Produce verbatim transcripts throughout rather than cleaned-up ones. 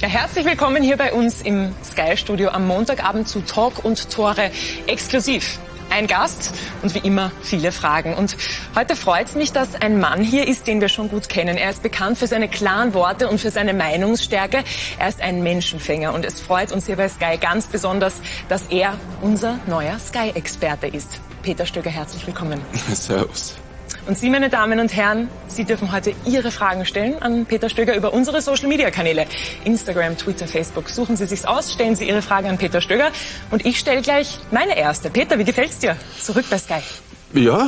Ja, herzlich willkommen hier bei uns im Sky-Studio am Montagabend zu Talk und Tore exklusiv. Ein Gast und wie immer viele Fragen. Und heute freut es mich, dass ein Mann hier ist, den wir schon gut kennen. Er ist bekannt für seine klaren Worte und für seine Meinungsstärke. Er ist ein Menschenfänger und es freut uns hier bei Sky ganz besonders, dass er unser neuer Sky-Experte ist. Peter Stöger, herzlich willkommen. Servus. Und Sie, meine Damen und Herren, Sie dürfen heute Ihre Fragen stellen an Peter Stöger über unsere Social-Media-Kanäle. Instagram, Twitter, Facebook. Suchen Sie sich's aus, stellen Sie Ihre Frage an Peter Stöger. Und ich stelle gleich meine erste. Peter, wie gefällt's dir? Zurück bei Sky. Ja,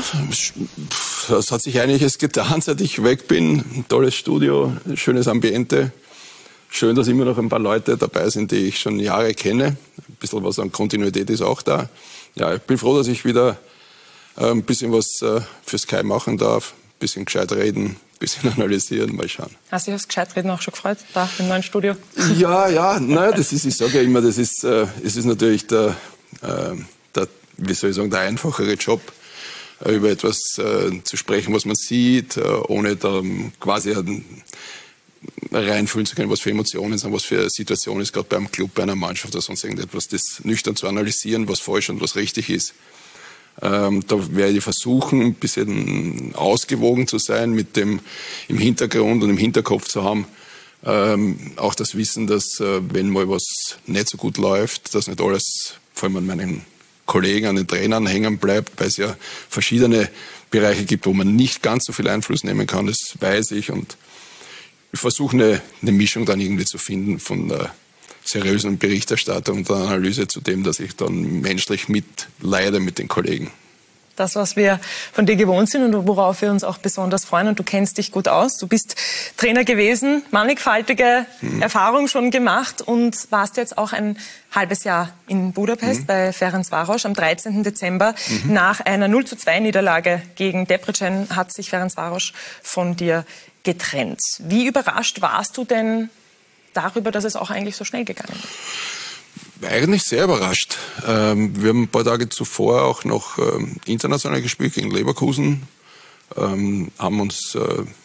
es hat sich einiges getan, seit ich weg bin. Ein tolles Studio, ein schönes Ambiente. Schön, dass immer noch ein paar Leute dabei sind, die ich schon Jahre kenne. Ein bisschen was an Kontinuität ist auch da. Ja, ich bin froh, dass ich wieder ein bisschen was für Sky machen darf, ein bisschen gescheit reden, ein bisschen analysieren, mal schauen. Hast du dich aufs Gescheitreden auch schon gefreut, da im neuen Studio? Ja, ja, naja, das ist, ich sage ja immer, das ist, äh, es ist natürlich der, äh, der, wie soll ich sagen, der einfachere Job, äh, über etwas äh, zu sprechen, was man sieht, äh, ohne da quasi äh, reinfühlen zu können, was für Emotionen sind, was für Situationen ist, gerade beim Club, bei einer Mannschaft oder sonst irgendetwas, das nüchtern zu analysieren, was falsch und was richtig ist. Ähm, da werde ich versuchen, ein bisschen ausgewogen zu sein, mit dem im Hintergrund und im Hinterkopf zu haben, ähm, auch das Wissen, dass äh, wenn mal was nicht so gut läuft, dass nicht alles, vor allem an meinen Kollegen, an den Trainern hängen bleibt, weil es ja verschiedene Bereiche gibt, wo man nicht ganz so viel Einfluss nehmen kann, das weiß ich. Und ich versuche eine, eine Mischung dann irgendwie zu finden von der seriösen Berichterstattung und der Analyse zu dem, dass ich dann menschlich mitleide mit den Kollegen. Das, was wir von dir gewohnt sind und worauf wir uns auch besonders freuen. Und du kennst dich gut aus. Du bist Trainer gewesen, mannigfaltige mhm. Erfahrung schon gemacht und warst jetzt auch ein halbes Jahr in Budapest mhm. bei Ferencváros. Am dreizehnten Dezember mhm. nach einer null zu zwei Niederlage gegen Debrecen hat sich Ferencváros von dir getrennt. Wie überrascht warst du denn darüber, dass es auch eigentlich so schnell gegangen ist? Eigentlich sehr überrascht. Ähm, wir haben ein paar Tage zuvor auch noch ähm, international gespielt gegen Leverkusen, ähm, haben uns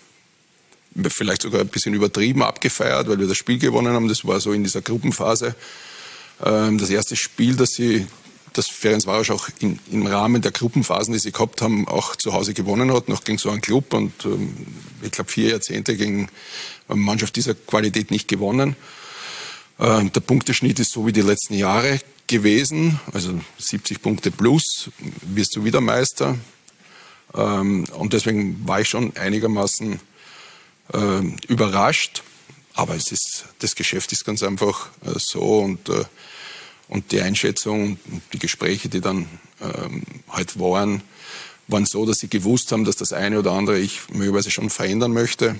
äh, vielleicht sogar ein bisschen übertrieben abgefeiert, weil wir das Spiel gewonnen haben. Das war so in dieser Gruppenphase. Ähm, das erste Spiel, das sie, das Ferencváros auch in, im Rahmen der Gruppenphasen, die sie gehabt haben, auch zu Hause gewonnen hat, noch gegen so einen Club und ähm, ich glaube vier Jahrzehnte gegen eine Mannschaft dieser Qualität nicht gewonnen. Äh, der Punkteschnitt ist so wie die letzten Jahre gewesen, also siebzig Punkte plus, wirst du wieder Meister. Ähm, und deswegen war ich schon einigermaßen äh, überrascht. Aber es ist, das Geschäft ist ganz einfach äh, so und, äh, und die Einschätzung und die Gespräche, die dann ähm, halt waren, waren so, dass sie gewusst haben, dass das eine oder andere ich möglicherweise schon verändern möchte.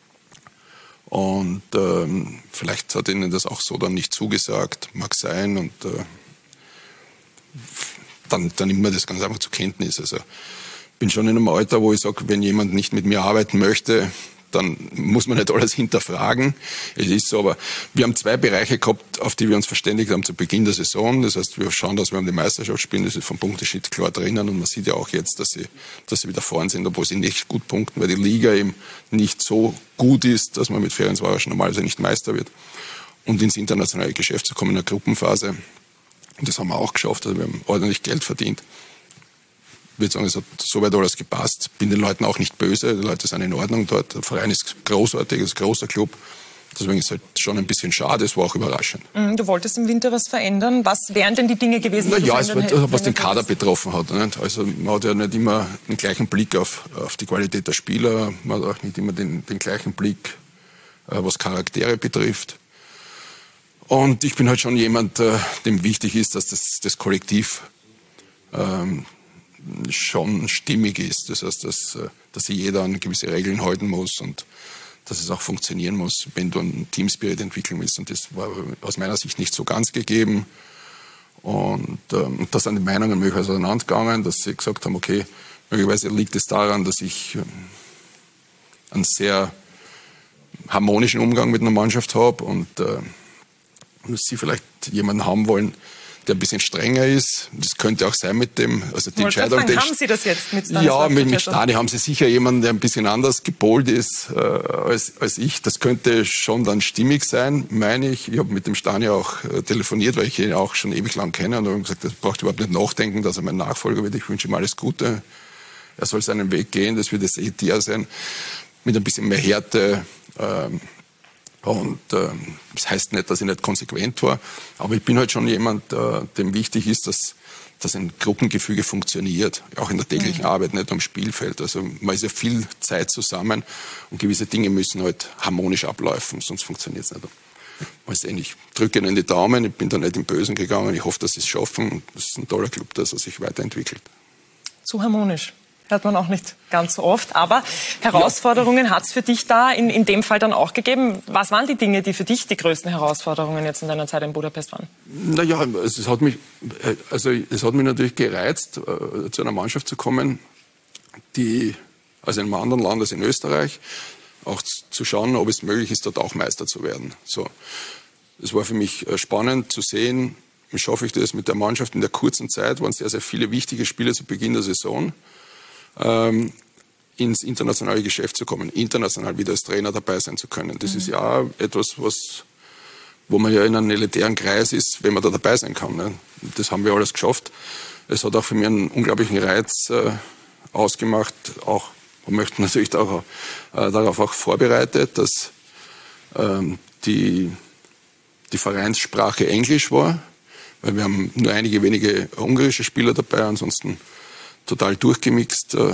Und ähm, vielleicht hat ihnen das auch so dann nicht zugesagt, mag sein. Und äh, dann, dann nimmt man das ganz einfach zur Kenntnis. Also bin schon in einem Alter, wo ich sage, wenn jemand nicht mit mir arbeiten möchte, dann muss man nicht alles hinterfragen. Es ist so, aber wir haben zwei Bereiche gehabt, auf die wir uns verständigt haben zu Beginn der Saison. Das heißt, wir schauen, dass wir um die Meisterschaft spielen. Das ist vom Punkteschnitt klar drinnen. Und man sieht ja auch jetzt, dass sie, dass sie wieder vorn sind, obwohl sie nicht gut punkten, weil die Liga eben nicht so gut ist, dass man mit Ferencváros normalerweise nicht Meister wird. Und ins internationale Geschäft zu kommen in der Gruppenphase. Und das haben wir auch geschafft. Also wir haben ordentlich Geld verdient. Ich würde sagen, es hat soweit alles gepasst. Bin den Leuten auch nicht böse. Die Leute sind in Ordnung dort. Der Verein ist großartig, ist ein großer Club. Deswegen ist es halt schon ein bisschen schade. Es war auch überraschend. Du wolltest im Winter was verändern. Was wären denn die Dinge gewesen, die Na du ja, es war, was den Kader betroffen hat. Nicht? Also man hat ja nicht immer den gleichen Blick auf, auf die Qualität der Spieler. Man hat auch nicht immer den, den gleichen Blick, was Charaktere betrifft. Und ich bin halt schon jemand, dem wichtig ist, dass das, das Kollektiv ähm, schon stimmig ist. Das heißt, dass, dass sich jeder an gewisse Regeln halten muss und dass es auch funktionieren muss, wenn du einen Teamspirit entwickeln willst. Und das war aus meiner Sicht nicht so ganz gegeben. Und ähm, da sind die Meinungen möglicherweise auseinandergegangen, dass sie gesagt haben, okay, möglicherweise liegt es daran, dass ich ähm, einen sehr harmonischen Umgang mit einer Mannschaft habe und äh, dass sie vielleicht jemanden haben wollen, der ein bisschen strenger ist. Das könnte auch sein mit dem, also die Wollte Entscheidung. Sagen, haben Sie das jetzt mit Stanislav? Ja, mit, mit Stani haben Sie sicher jemanden, der ein bisschen anders gepolt ist äh, als, als ich. Das könnte schon dann stimmig sein, meine ich. Ich habe mit dem Stani auch äh, telefoniert, weil ich ihn auch schon ewig lang kenne und habe gesagt, er braucht überhaupt nicht nachdenken, dass er mein Nachfolger wird. Ich wünsche ihm alles Gute. Er soll seinen Weg gehen, das wird das E T A sein, mit ein bisschen mehr Härte. Ähm, Und äh, das heißt nicht, dass ich nicht konsequent war, aber ich bin halt schon jemand, äh, dem wichtig ist, dass, dass ein Gruppengefüge funktioniert, auch in der täglichen mhm. Arbeit, nicht am Spielfeld. Also man ist ja viel Zeit zusammen und gewisse Dinge müssen halt harmonisch ablaufen, sonst funktioniert es nicht. Mal sehen, ich drücke Ihnen die Daumen, ich bin da nicht im Bösen gegangen, ich hoffe, dass Sie es schaffen. Das ist ein toller Club, dass er sich weiterentwickelt. Zu harmonisch. Hört man auch nicht ganz so oft. Aber Herausforderungen ja. hat es für dich da in, in dem Fall dann auch gegeben. Was waren die Dinge, die für dich die größten Herausforderungen jetzt in deiner Zeit in Budapest waren? Naja, es hat mich, also es hat mich natürlich gereizt, äh, zu einer Mannschaft zu kommen, die, also in einem anderen Land als in Österreich, auch zu schauen, ob es möglich ist, dort auch Meister zu werden. So, es war für mich spannend zu sehen, wie schaffe ich das mit der Mannschaft in der kurzen Zeit, waren sehr, sehr viele wichtige Spiele zu Beginn der Saison. Ähm, ins internationale Geschäft zu kommen, international wieder als Trainer dabei sein zu können. Das mhm. ist ja etwas, was, wo man ja in einem elitären Kreis ist, wenn man da dabei sein kann. Ne? Das haben wir alles geschafft. Es hat auch für mich einen unglaublichen Reiz äh, ausgemacht. Auch, man möchte natürlich auch, äh, darauf auch vorbereitet, dass ähm, die, die Vereinssprache Englisch war, weil wir haben nur einige wenige ungarische Spieler dabei, ansonsten total durchgemixt, äh,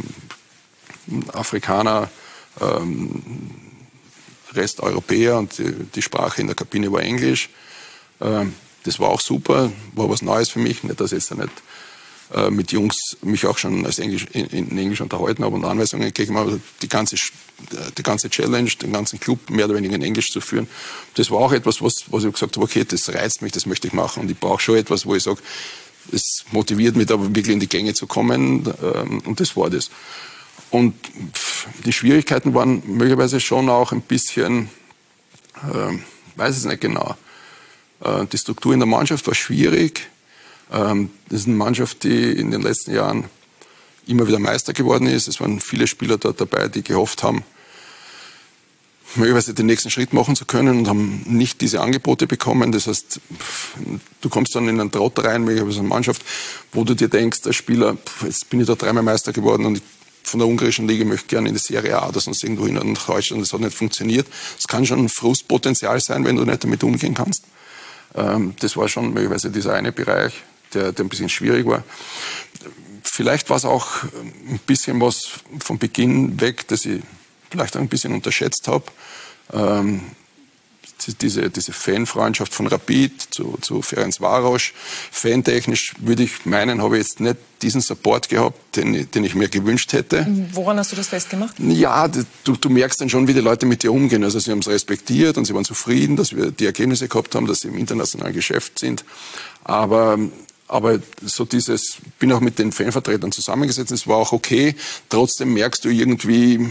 Afrikaner, ähm, Rest Europäer und die, die Sprache in der Kabine war Englisch. Ähm, das war auch super, war was Neues für mich, nicht, dass ich jetzt nicht äh, mit Jungs mich auch schon als Englisch, in, in Englisch unterhalten habe und Anweisungen gegeben habe, die ganze, die ganze Challenge, den ganzen Club mehr oder weniger in Englisch zu führen. Das war auch etwas, was, was ich gesagt habe, okay, das reizt mich, das möchte ich machen und ich brauche schon etwas, wo ich sage, es motiviert mich, aber wirklich in die Gänge zu kommen, und das war das. Und die Schwierigkeiten waren möglicherweise schon auch ein bisschen, äh, weiß es nicht genau. Äh, die Struktur in der Mannschaft war schwierig. Ähm, das ist eine Mannschaft, die in den letzten Jahren immer wieder Meister geworden ist. Es waren viele Spieler dort dabei, die gehofft haben, möglicherweise den nächsten Schritt machen zu können und haben nicht diese Angebote bekommen. Das heißt, du kommst dann in einen Trott rein, möglicherweise eine Mannschaft, wo du dir denkst, als Spieler, jetzt bin ich da dreimal Meister geworden und von der ungarischen Liga möchte ich gerne in die Serie A oder sonst irgendwo hin nach Deutschland. Das hat nicht funktioniert. Das kann schon ein Frustpotenzial sein, wenn du nicht damit umgehen kannst. Das war schon möglicherweise dieser eine Bereich, der, der ein bisschen schwierig war. Vielleicht war es auch ein bisschen was von Beginn weg, dass ich vielleicht auch ein bisschen unterschätzt habe. Ähm, diese, diese Fanfreundschaft von Rapid zu, zu Ferencváros. Fantechnisch würde ich meinen, habe ich jetzt nicht diesen Support gehabt, den, den ich mir gewünscht hätte. Woran hast du das festgemacht? Ja, du, du merkst dann schon, wie die Leute mit dir umgehen. Also sie haben es respektiert und sie waren zufrieden, dass wir die Ergebnisse gehabt haben, dass sie im internationalen Geschäft sind. Aber Aber so dieses, bin auch mit den Fanvertretern zusammengesetzt, es war auch okay. Trotzdem merkst du irgendwie,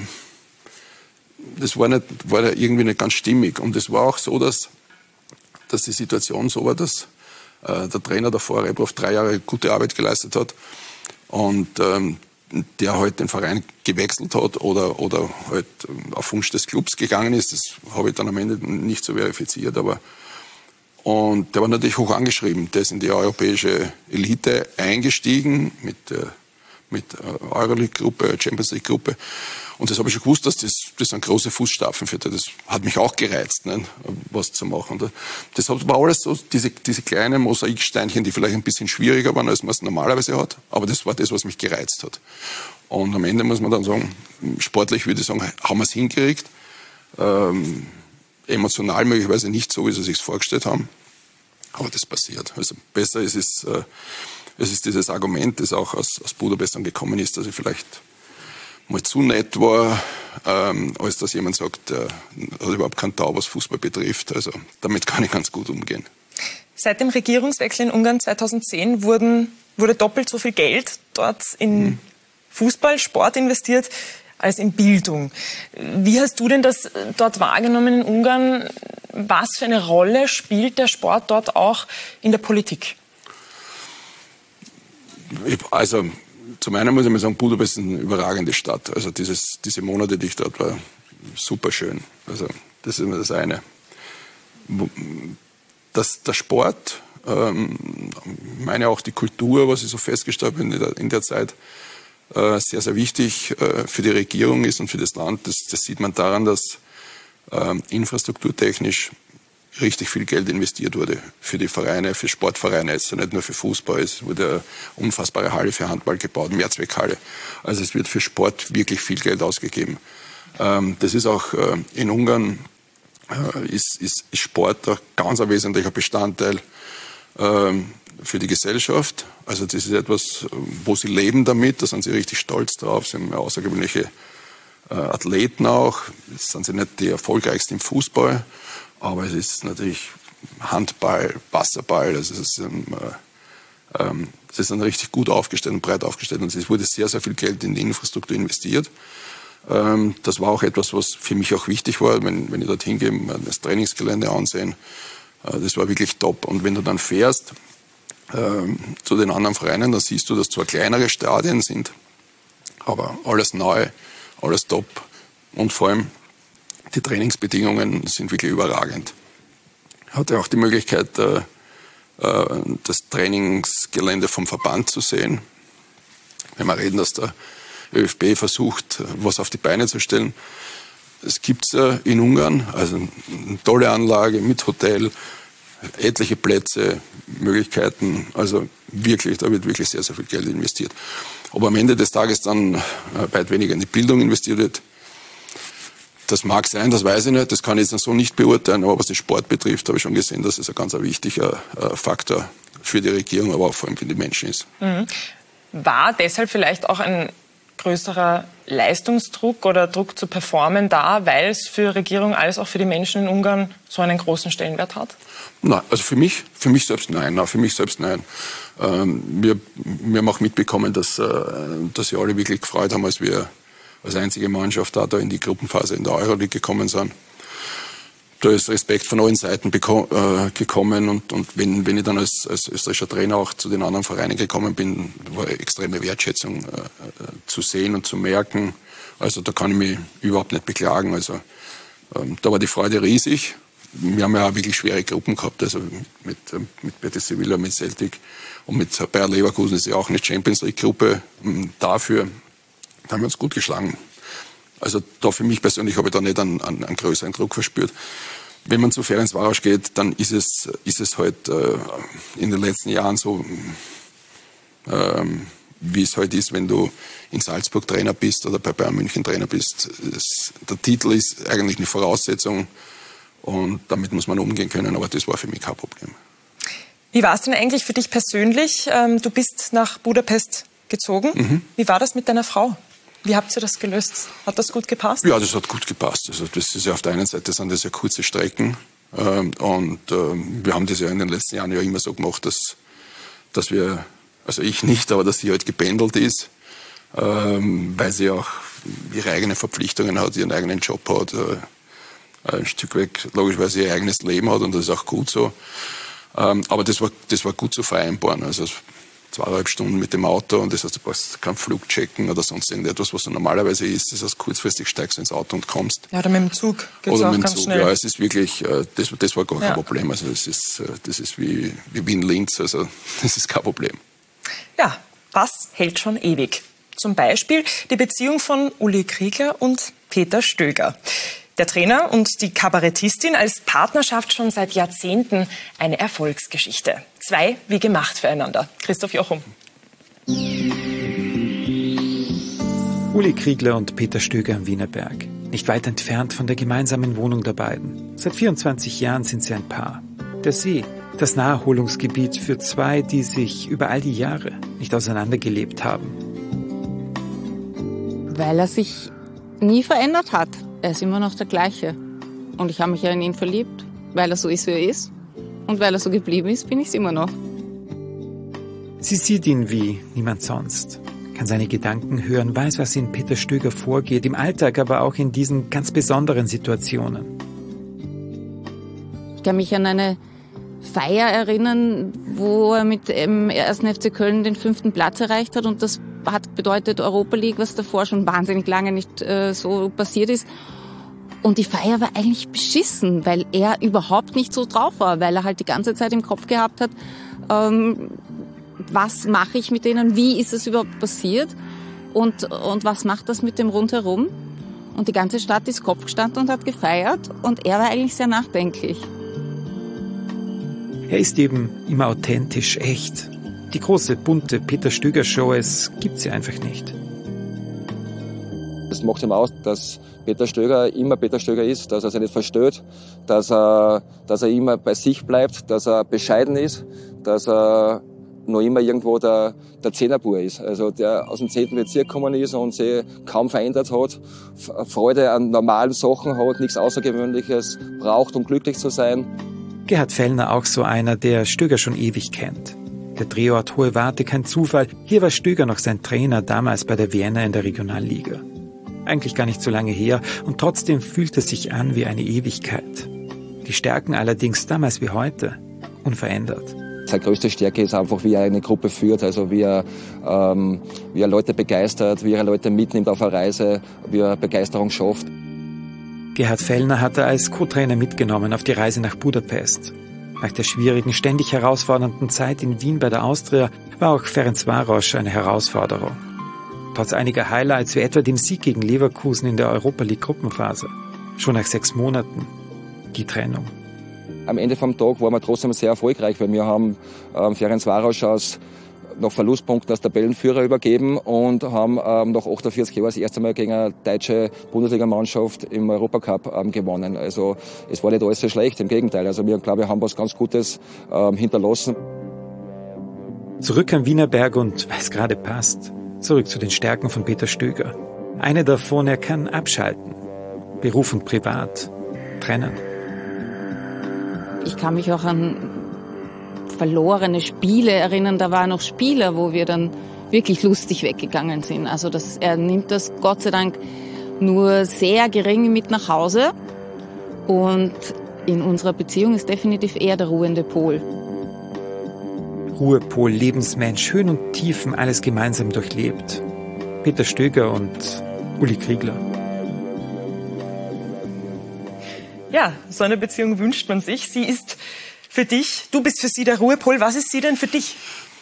das war, nicht, war irgendwie nicht ganz stimmig. Und es war auch so, dass, dass die Situation so war, dass äh, der Trainer davor, Rebrov, drei Jahre gute Arbeit geleistet hat und ähm, der halt den Verein gewechselt hat oder, oder halt auf Wunsch des Clubs gegangen ist. Das habe ich dann am Ende nicht so verifiziert, aber und der war natürlich hoch angeschrieben. Der ist in die europäische Elite eingestiegen mit, äh, mit Euroleague-Gruppe, Champions League-Gruppe. Und das habe ich schon gewusst, dass das, das sind große Fußstapfen für das. Das hat mich auch gereizt, ne, was zu machen. Und das war alles so, diese, diese kleinen Mosaiksteinchen, die vielleicht ein bisschen schwieriger waren, als man es normalerweise hat. Aber das war das, was mich gereizt hat. Und am Ende muss man dann sagen, sportlich würde ich sagen, haben wir es hingekriegt. Ähm, emotional möglicherweise nicht so, wie sie sich vorgestellt haben. Aber das passiert. Also besser ist es, äh, es ist dieses Argument, das auch aus, aus Budapest dann gekommen ist, dass ich vielleicht mal zu nett war, ähm, als dass jemand sagt, der hat überhaupt keinen Tau, was Fußball betrifft. Also damit kann ich ganz gut umgehen. Seit dem Regierungswechsel in Ungarn zweitausendzehn wurden, wurde doppelt so viel Geld dort in hm. Fußball, Sport investiert als in Bildung. Wie hast du denn das dort wahrgenommen in Ungarn? Was für eine Rolle spielt der Sport dort auch in der Politik? ich, also zum einen muss ich mal sagen, Budapest ist eine überragende Stadt. Also dieses, diese Monate, die ich dort war, super schön. Also das ist immer das eine. Das, der Sport, ähm, meine auch die Kultur, was ich so festgestellt habe in der, in der Zeit, äh, sehr, sehr wichtig äh, für die Regierung ist und für das Land. Das, das sieht man daran, dass äh, infrastrukturtechnisch richtig viel Geld investiert wurde für die Vereine, für Sportvereine, jetzt nicht nur für Fußball. Es wurde eine unfassbare Halle für Handball gebaut, Mehrzweckhalle. Also es wird für Sport wirklich viel Geld ausgegeben. Ähm, das ist auch äh, in Ungarn äh, ist, ist, ist Sport ein ganz ein wesentlicher Bestandteil ähm, für die Gesellschaft. Also das ist etwas, wo sie leben damit, da sind sie richtig stolz drauf. Sie haben außergewöhnliche äh, Athleten auch. Jetzt sind sie nicht die erfolgreichsten im Fußball. Aber es ist natürlich Handball, Wasserball, also es ist, ähm, ähm, es ist dann richtig gut aufgestellt und breit aufgestellt. Und es wurde sehr, sehr viel Geld in die Infrastruktur investiert. Ähm, das war auch etwas, was für mich auch wichtig war, wenn, wenn ich dorthin gehe, das Trainingsgelände ansehen. Äh, das war wirklich top. Und wenn du dann fährst ähm, zu den anderen Vereinen, dann siehst du, dass zwar kleinere Stadien sind, aber alles neu, alles top. Und vor allem die Trainingsbedingungen sind wirklich überragend. Ich hatte auch die Möglichkeit, äh, das Trainingsgelände vom Verband zu sehen. Wenn wir reden, dass der ÖFB versucht, was auf die Beine zu stellen. Es gibt es in Ungarn, also eine tolle Anlage mit Hotel, etliche Plätze, Möglichkeiten. Also wirklich, da wird wirklich sehr, sehr viel Geld investiert. Ob am Ende des Tages dann weit weniger in die Bildung investiert wird, das mag sein, das weiß ich nicht, das kann ich jetzt so nicht beurteilen, aber was den Sport betrifft, habe ich schon gesehen, dass es ein ganz wichtiger Faktor für die Regierung, aber auch vor allem für die Menschen ist. Mhm. War deshalb vielleicht auch ein größerer Leistungsdruck oder Druck zu performen da, weil es für Regierung als auch für die Menschen in Ungarn so einen großen Stellenwert hat? Nein, also für mich, für mich selbst nein, nein für mich selbst nein. Ähm, wir, wir haben auch mitbekommen, dass, äh, dass sie alle wirklich gefreut haben, als wir als einzige Mannschaft da, da in die Gruppenphase in der Euroleague gekommen sind. Da ist Respekt von allen Seiten äh, gekommen und, und wenn, wenn ich dann als, als österreichischer Trainer auch zu den anderen Vereinen gekommen bin, war extreme Wertschätzung äh, zu sehen und zu merken. Also da kann ich mich überhaupt nicht beklagen. Also ähm, da war die Freude riesig. Wir haben ja auch wirklich schwere Gruppen gehabt, also mit, mit Betis Sevilla, mit Celtic und mit Bayer Leverkusen ist ja auch eine Champions League Gruppe. Dafür da haben wir uns gut geschlagen. Also da für mich persönlich habe ich da nicht einen, einen, einen größeren Druck verspürt. Wenn man zu Ferencváros geht, dann ist es, ist es halt äh, in den letzten Jahren so, ähm, wie es halt ist, wenn du in Salzburg Trainer bist oder bei Bayern München Trainer bist. Es, der Titel ist eigentlich eine Voraussetzung und damit muss man umgehen können, aber das war für mich kein Problem. Wie war es denn eigentlich für dich persönlich? Du bist nach Budapest gezogen. Mhm. Wie war das mit deiner Frau? Wie habt ihr das gelöst? Hat das gut gepasst? Ja, das hat gut gepasst. Also das ist ja auf der einen Seite sind das ja kurze Strecken ähm, und ähm, wir haben das ja in den letzten Jahren ja immer so gemacht, dass, dass wir, also ich nicht, aber dass sie halt gependelt ist, ähm, weil sie auch ihre eigenen Verpflichtungen hat, ihren eigenen Job hat, äh, ein Stück weit logischerweise ihr eigenes Leben hat und das ist auch gut so. Ähm, aber das war, das war gut zu vereinbaren. Also zweieinhalb Stunden mit dem Auto und das heißt, du brauchst keinen Flug checken oder sonst irgendetwas, was du normalerweise ist. Das heißt, kurzfristig steigst du ins Auto und kommst. Ja, oder mit dem Zug geht's oder auch mit dem ganz Zug. schnell. Ja, es ist wirklich, das, das war gar kein ja. Problem. Also das ist, das ist wie, wie Wien-Linz, also das ist kein Problem. Ja, was hält schon ewig? Zum Beispiel die Beziehung von Uli Kriegler und Peter Stöger. Der Trainer und die Kabarettistin als Partnerschaft schon seit Jahrzehnten eine Erfolgsgeschichte. Zwei wie gemacht füreinander. Christoph Jochum. Uli Kriegler und Peter Stöger am Wienerberg. Nicht weit entfernt von der gemeinsamen Wohnung der beiden. Seit vierundzwanzig Jahren sind sie ein Paar. Der See, das Naherholungsgebiet für zwei, die sich über all die Jahre nicht auseinandergelebt haben. Weil er sich nie verändert hat. Er ist immer noch der gleiche. Und ich habe mich ja in ihn verliebt, weil er so ist, wie er ist. Und weil er so geblieben ist, bin ich es immer noch. Sie sieht ihn wie niemand sonst, kann seine Gedanken hören, weiß, was in Peter Stöger vorgeht, im Alltag, aber auch in diesen ganz besonderen Situationen. Ich kann mich an eine, Feier erinnern, wo er mit dem ersten F C Köln den fünften Platz erreicht hat. Und das hat bedeutet Europa League, was davor schon wahnsinnig lange nicht äh, so passiert ist. Und die Feier war eigentlich beschissen, weil er überhaupt nicht so drauf war, weil er halt die ganze Zeit im Kopf gehabt hat, ähm, was mache ich mit denen, wie ist es überhaupt passiert und, und was macht das mit dem Rundherum. Und die ganze Stadt ist Kopf gestanden und hat gefeiert und er war eigentlich sehr nachdenklich. Er ist eben immer authentisch, echt. Die große, bunte Peter Stöger-Show, es gibt sie einfach nicht. Das macht ihm aus, dass Peter Stöger immer Peter Stöger ist, dass er sich nicht verstellt, dass er, dass er immer bei sich bleibt, dass er bescheiden ist, dass er noch immer irgendwo der, der Zehnerbur ist. Also der aus dem zehnten Bezirk gekommen ist und sich kaum verändert hat, Freude an normalen Sachen hat, nichts Außergewöhnliches braucht, um glücklich zu sein. Gerhard Fellner auch so einer, der Stöger schon ewig kennt. Der Drehort Hohe Warte, kein Zufall. Hier war Stöger noch sein Trainer, damals bei der Vienna in der Regionalliga. Eigentlich gar nicht so lange her und trotzdem fühlt es sich an wie eine Ewigkeit. Die Stärken allerdings damals wie heute unverändert. Seine größte Stärke ist einfach, wie er eine Gruppe führt, also wie er, ähm, wie er Leute begeistert, wie er Leute mitnimmt auf eine Reise, wie er Begeisterung schafft. Gerhard Fellner hat er als Co-Trainer mitgenommen auf die Reise nach Budapest. Nach der schwierigen, ständig herausfordernden Zeit in Wien bei der Austria war auch Ferencváros eine Herausforderung. Trotz einiger Highlights wie etwa dem Sieg gegen Leverkusen in der Europa League Gruppenphase. Schon nach sechs Monaten die Trennung. Am Ende vom Tag waren wir trotzdem sehr erfolgreich, weil wir haben ähm, Ferencváros aus nach Verlustpunkten als Tabellenführer übergeben und haben ähm, nach achtundvierzig Jahren das erste Mal gegen eine deutsche Bundesligamannschaft im Europacup ähm, gewonnen. Also es war nicht alles so schlecht, im Gegenteil. Also wir, glaube ich, haben was ganz Gutes ähm, hinterlassen. Zurück am Wienerberg und, weil es gerade passt, zurück zu den Stärken von Peter Stöger. Eine davon, er kann abschalten. Beruf und Privat trennen. Ich kann mich auch an verlorene Spiele erinnern. Da waren noch Spieler, wo wir dann wirklich lustig weggegangen sind. Also das, er nimmt das Gott sei Dank nur sehr gering mit nach Hause. Und in unserer Beziehung ist definitiv er der ruhende Pol. Ruhepol, Lebensmensch, Höhen und Tiefen, alles gemeinsam durchlebt. Peter Stöger und Uli Kriegler. Ja, so eine Beziehung wünscht man sich. Sie ist für dich, du bist für sie der Ruhepol. Was ist sie denn für dich?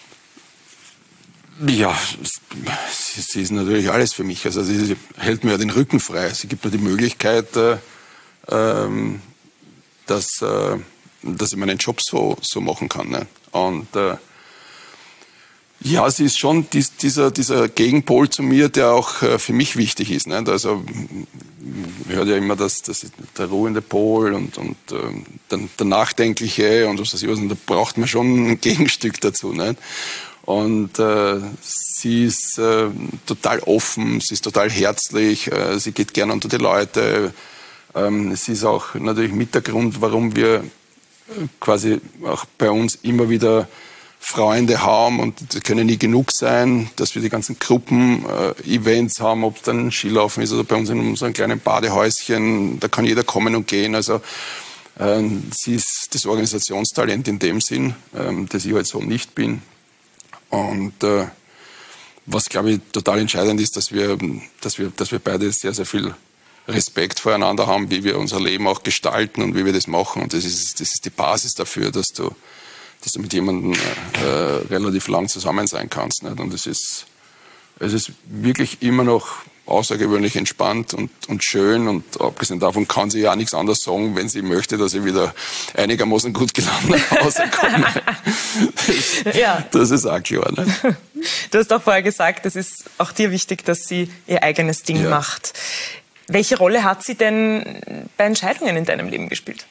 Ja, sie, sie ist natürlich alles für mich. Also sie hält mir den Rücken frei. Sie gibt mir die Möglichkeit, äh, ähm, dass, äh, dass ich meinen Job so, so machen kann. Ne? Und äh, ja, sie ist schon dies, dieser, dieser Gegenpol zu mir, der auch äh, für mich wichtig ist. Nicht? Also ich höre ja immer, dass, dass der ruhende Pol und, und äh, der, der Nachdenkliche und was weiß ich was, und da braucht man schon ein Gegenstück dazu. Nicht? Und äh, sie ist äh, total offen, sie ist total herzlich, äh, sie geht gern unter die Leute. Ähm, sie ist auch natürlich mit der Grund, warum wir quasi auch bei uns immer wieder Freunde haben und das können nie genug sein, dass wir die ganzen Gruppen-Events äh, haben, ob es dann Skilaufen ist oder bei uns in unserem kleinen Badehäuschen, da kann jeder kommen und gehen. Also äh, sie ist das Organisationstalent in dem Sinn, äh, das ich halt so nicht bin. Und äh, was, glaube ich, total entscheidend ist, dass wir, dass wir, dass wir beide sehr, sehr viel Respekt voreinander haben, wie wir unser Leben auch gestalten und wie wir das machen. Und das ist, das ist die Basis dafür, dass du, dass du mit jemandem äh, relativ lang zusammen sein kannst. Nicht? Und es ist, es ist wirklich immer noch außergewöhnlich entspannt und, und schön. Und abgesehen davon kann sie ja auch nichts anderes sagen, wenn sie möchte, dass ich wieder einigermaßen gut gelaunt nach Hause komme. das, ja. das ist auch klar. Nicht? Du hast auch vorher gesagt, es ist auch dir wichtig, dass sie ihr eigenes Ding ja. macht. Welche Rolle hat sie denn bei Entscheidungen in deinem Leben gespielt?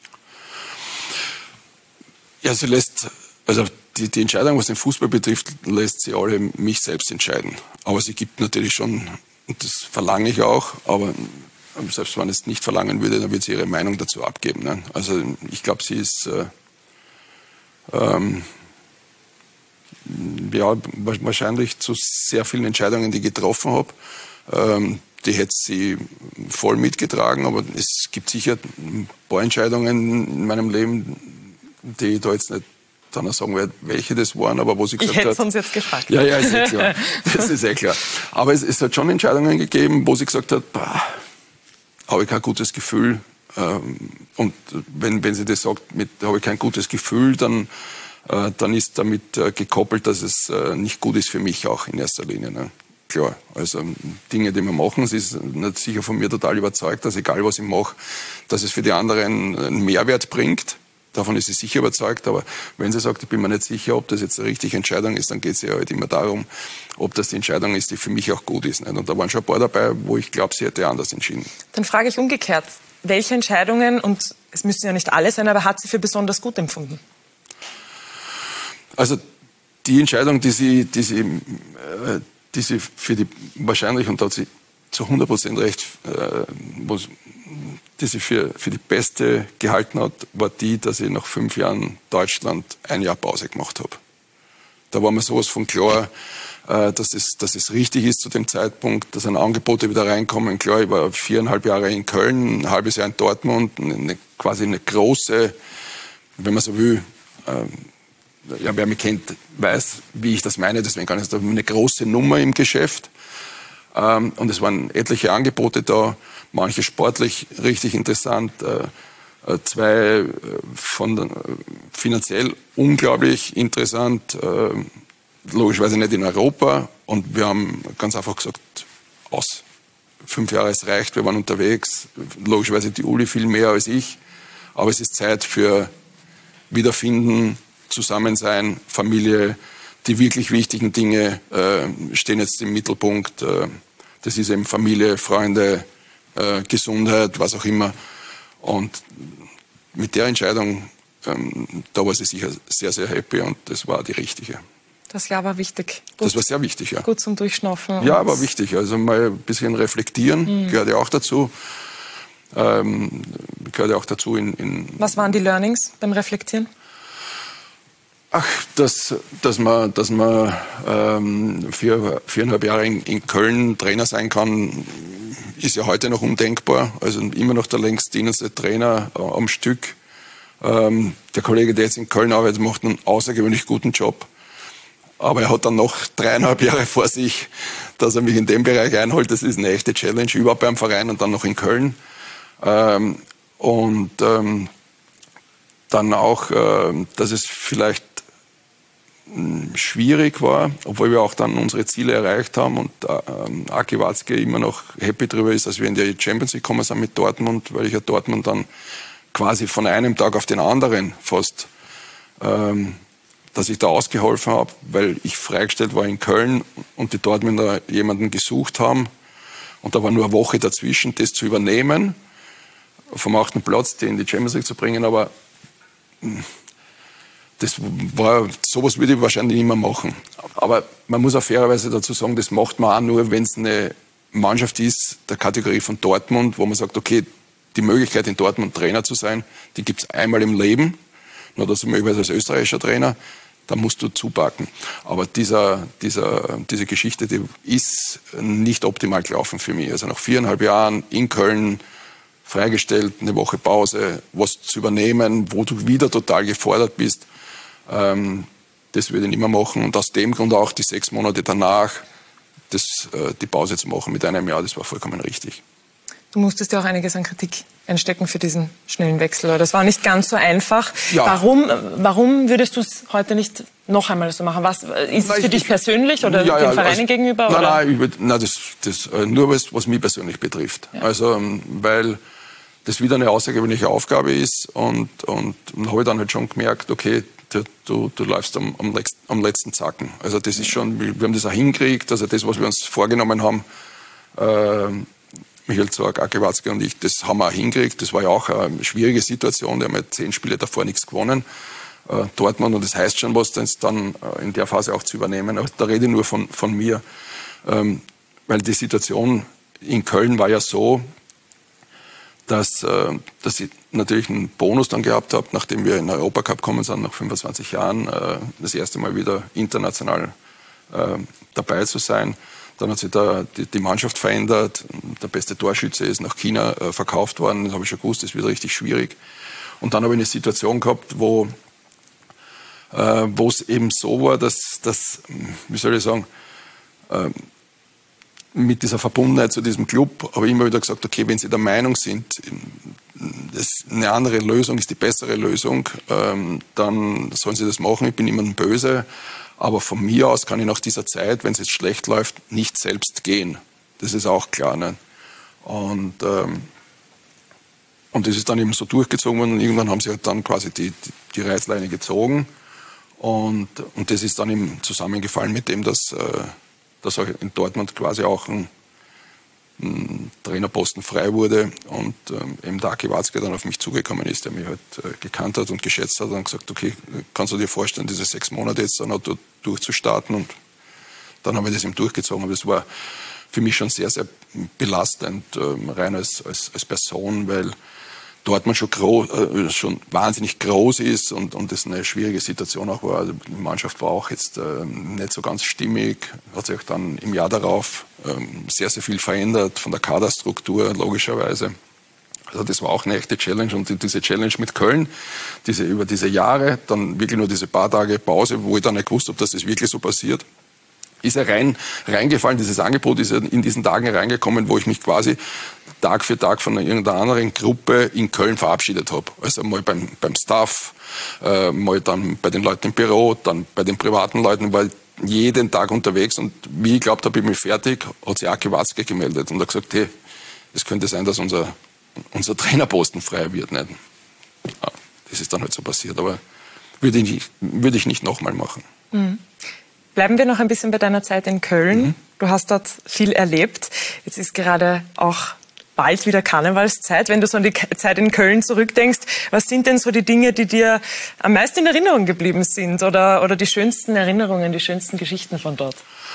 Ja, sie lässt, also die, die Entscheidung, was den Fußball betrifft, lässt sie alle mich selbst entscheiden. Aber sie gibt natürlich schon, und das verlange ich auch, aber selbst wenn ich es nicht verlangen würde, dann würde sie ihre Meinung dazu abgeben. Ne? Also ich glaube, sie ist äh, ähm, ja, wahrscheinlich zu sehr vielen Entscheidungen, die ich getroffen habe, ähm, die hätte sie voll mitgetragen, aber es gibt sicher ein paar Entscheidungen in meinem Leben, die ich da jetzt nicht dann sagen werde, welche das waren, aber wo sie gesagt ich hätte hat... es uns jetzt gefragt. Ja, ja, ist eh klar. Das ist eh klar. Aber es, es hat schon Entscheidungen gegeben, wo sie gesagt hat, habe ich kein gutes Gefühl. Und wenn, wenn sie das sagt, mit habe ich kein gutes Gefühl, dann, dann ist damit gekoppelt, dass es nicht gut ist für mich auch in erster Linie. Ne? Klar, also Dinge, die wir machen, sie ist nicht sicher von mir total überzeugt, dass egal was ich mache, dass es für die anderen einen Mehrwert bringt. Davon ist sie sicher überzeugt, aber wenn sie sagt, ich bin mir nicht sicher, ob das jetzt eine richtige Entscheidung ist, dann geht es ja halt immer darum, ob das die Entscheidung ist, die für mich auch gut ist. Nicht? Und da waren schon ein paar dabei, wo ich glaube, sie hätte anders entschieden. Dann frage ich umgekehrt, welche Entscheidungen, und es müssen ja nicht alle sein, aber hat sie für besonders gut empfunden? Also die Entscheidung, die sie, die sie, äh, die sie für die wahrscheinlich, und da hat sie zu hundert Prozent recht, äh, wo, die sie für, für die beste gehalten hat, war die, dass ich nach fünf Jahren Deutschland ein Jahr Pause gemacht habe. Da war mir sowas von klar, äh, dass, es, dass es richtig ist zu dem Zeitpunkt, dass ein Angebote wieder reinkommen. Klar, ich war viereinhalb Jahre in Köln, ein halbes Jahr in Dortmund, eine, quasi eine große, wenn man so will, äh, ja, wer mich kennt, weiß, wie ich das meine, deswegen kann ich sagen, eine große Nummer im Geschäft. Ähm, und es waren etliche Angebote da, manche sportlich richtig interessant, äh, zwei äh, von äh, finanziell unglaublich interessant, äh, logischerweise nicht in Europa. Und wir haben ganz einfach gesagt, aus. Fünf Jahre, es reicht, wir waren unterwegs. Logischerweise die Uli viel mehr als ich. Aber es ist Zeit für Wiederfinden, Zusammensein, Familie. Die wirklich wichtigen Dinge äh, stehen jetzt im Mittelpunkt. Äh, das ist eben Familie, Freunde, äh, Gesundheit, was auch immer. Und mit der Entscheidung, ähm, da war sie sicher sehr, sehr happy und das war die richtige. Das Jahr war wichtig. Gut, das war sehr wichtig, ja. Gut zum Durchschnaufen. Ja, war wichtig. Also mal ein bisschen reflektieren, mhm. gehört ja auch dazu. Ähm, gehört ja auch dazu in, in... Was waren die Learnings beim Reflektieren? Ach, dass, dass man, dass man ähm, vier, viereinhalb Jahre in, in Köln Trainer sein kann, ist ja heute noch undenkbar. Also immer noch der längst dienendste Trainer äh, am Stück. Ähm, der Kollege, der jetzt in Köln arbeitet, macht einen außergewöhnlich guten Job. Aber er hat dann noch dreieinhalb Jahre vor sich, dass er mich in dem Bereich einholt. Das ist eine echte Challenge, überhaupt beim Verein und dann noch in Köln. Ähm, und ähm, dann auch, äh, dass es vielleicht mh, schwierig war, obwohl wir auch dann unsere Ziele erreicht haben und äh, Aki Watzke immer noch happy drüber ist, dass wir in die Champions League gekommen sind mit Dortmund, weil ich ja Dortmund dann quasi von einem Tag auf den anderen fast, ähm, dass ich da ausgeholfen habe, weil ich freigestellt war in Köln und die Dortmunder jemanden gesucht haben und da war nur eine Woche dazwischen, das zu übernehmen, vom achten Platz, die in die Champions League zu bringen, aber das war, sowas würde ich wahrscheinlich nicht mehr machen. Aber man muss auch fairerweise dazu sagen, das macht man auch nur, wenn es eine Mannschaft ist, der Kategorie von Dortmund, wo man sagt, okay, die Möglichkeit in Dortmund Trainer zu sein, die gibt es einmal im Leben, nur das möglicherweise als österreichischer Trainer, da musst du zupacken. Aber dieser, dieser, diese Geschichte, die ist nicht optimal gelaufen für mich. Also nach viereinhalb Jahren in Köln, freigestellt, eine Woche Pause, was zu übernehmen, wo du wieder total gefordert bist, ähm, das würde ich nicht mehr machen. Und aus dem Grund auch die sechs Monate danach, das, äh, die Pause zu machen mit einem Jahr, das war vollkommen richtig. Du musstest ja auch einiges an Kritik einstecken für diesen schnellen Wechsel. Das war nicht ganz so einfach. Ja. Warum, warum würdest du es heute nicht noch einmal so machen? Was, ist nein, es für ich, dich persönlich oder ja, den ja, Vereinen also, gegenüber? Nein, oder? nein, ich würd, nein das, das, nur was, was mich persönlich betrifft. Ja. Also, weil das wieder eine außergewöhnliche Aufgabe ist und, und, und habe ich dann halt schon gemerkt, okay, du, du, du läufst am, am, letzten, am letzten Zacken. Also das ist schon, wir haben das auch hingekriegt, also das, was wir uns vorgenommen haben, äh, Michael Zorc, Aki Watzke und ich, das haben wir auch hingekriegt. Das war ja auch eine schwierige Situation. Wir haben ja zehn Spiele davor nichts gewonnen. Äh, Dortmund, und das heißt schon was, dann äh, in der Phase auch zu übernehmen. Aber da rede ich nur von, von mir. Ähm, weil die Situation in Köln war ja so, dass, äh, dass ich natürlich einen Bonus dann gehabt habe, nachdem wir in den Europacup gekommen sind, nach fünfundzwanzig Jahren, äh, das erste Mal wieder international äh, dabei zu sein. Dann hat sich da die, die Mannschaft verändert. Der beste Torschütze ist nach China äh, verkauft worden. Das habe ich schon gewusst, das wird richtig schwierig. Und dann habe ich eine Situation gehabt, wo äh, wo es eben so war, dass, dass, wie soll ich sagen, äh, mit dieser Verbundenheit zu diesem Club habe ich immer wieder gesagt, okay, wenn Sie der Meinung sind, das eine andere Lösung ist die bessere Lösung, ähm, dann sollen Sie das machen. Ich bin niemandem böse, aber von mir aus kann ich nach dieser Zeit, wenn es jetzt schlecht läuft, nicht selbst gehen. Das ist auch klar. Ne? Und, ähm, und das ist dann eben so durchgezogen worden und irgendwann haben sie halt dann quasi die, die, die Reißleine gezogen und, und das ist dann eben zusammengefallen mit dem, dass, äh, dass auch in Dortmund quasi auch ein, ein Trainerposten frei wurde und ähm, eben der Aki Watzke dann auf mich zugekommen ist, der mich halt äh, gekannt hat und geschätzt hat und gesagt, okay, kannst du dir vorstellen, diese sechs Monate jetzt dann auch durchzustarten und dann haben wir das eben durchgezogen, aber das war für mich schon sehr, sehr belastend, ähm, rein als, als, als Person, weil Dortmund schon, groß, äh, schon wahnsinnig groß ist und, und das eine schwierige Situation auch war. Also die Mannschaft war auch jetzt äh, nicht so ganz stimmig, hat sich auch dann im Jahr darauf ähm, sehr, sehr viel verändert von der Kaderstruktur, logischerweise. Also das war auch eine echte Challenge und diese Challenge mit Köln, diese, über diese Jahre, dann wirklich nur diese paar Tage Pause, wo ich dann nicht gewusst habe, dass das wirklich so passiert. Ist ja rein, reingefallen, dieses Angebot ist ja in diesen Tagen reingekommen, wo ich mich quasi Tag für Tag von irgendeiner anderen Gruppe in Köln verabschiedet habe. Also mal beim, beim Staff, äh, mal dann bei den Leuten im Büro, dann bei den privaten Leuten, weil jeden Tag unterwegs und wie ich glaubt habe, ich bin fertig, hat sich Aki Watzke gemeldet und hat gesagt, hey, es könnte sein, dass unser, unser Trainerposten frei wird. Nicht? Ja, das ist dann halt so passiert, aber würde ich, würde ich nicht nochmal machen. Mhm. Bleiben wir noch ein bisschen bei deiner Zeit in Köln. Mhm. Du hast dort viel erlebt. Jetzt ist gerade auch bald wieder Karnevalszeit. Wenn du so an die Zeit in Köln zurückdenkst, was sind denn so die Dinge, die dir am meisten in Erinnerung geblieben sind? Oder, oder die schönsten Erinnerungen, die schönsten Geschichten von dort?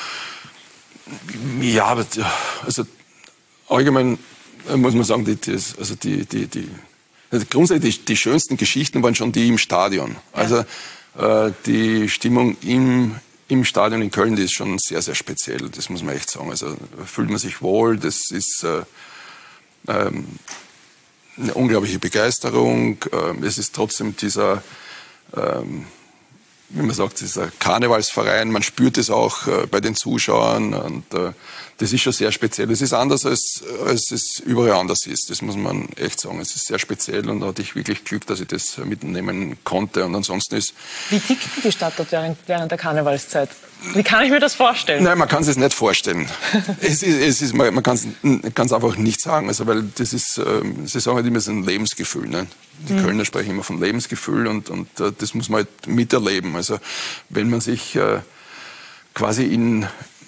Ja, aber also allgemein muss man sagen, die, die, also die, die, die, also grundsätzlich die, die schönsten Geschichten waren schon die im Stadion. Also ja. äh, die Stimmung im Im Stadion in Köln, die ist schon sehr, sehr speziell, das muss man echt sagen. Also fühlt man sich wohl, das ist äh, ähm, eine unglaubliche Begeisterung. Äh, es ist trotzdem dieser, ähm, wie man sagt, dieser Karnevalsverein, man spürt es auch äh, bei den Zuschauern und äh, das ist schon sehr speziell. Es ist anders, als, als es überall anders ist, das muss man echt sagen. Es ist sehr speziell und da hatte ich wirklich Glück, dass ich das mitnehmen konnte. Und ansonsten ist... Wie tickt die Stadt dort während, während der Karnevalszeit? Wie kann ich mir das vorstellen? Nein, man kann es nicht vorstellen. es ist, es ist, man kann es einfach nicht sagen. Also, weil das ist, äh, sie sagen halt immer, es ist ein Lebensgefühl. Ne? Die mhm. Kölner sprechen immer von Lebensgefühl und, und äh, das muss man halt miterleben. Also wenn man sich äh, quasi in...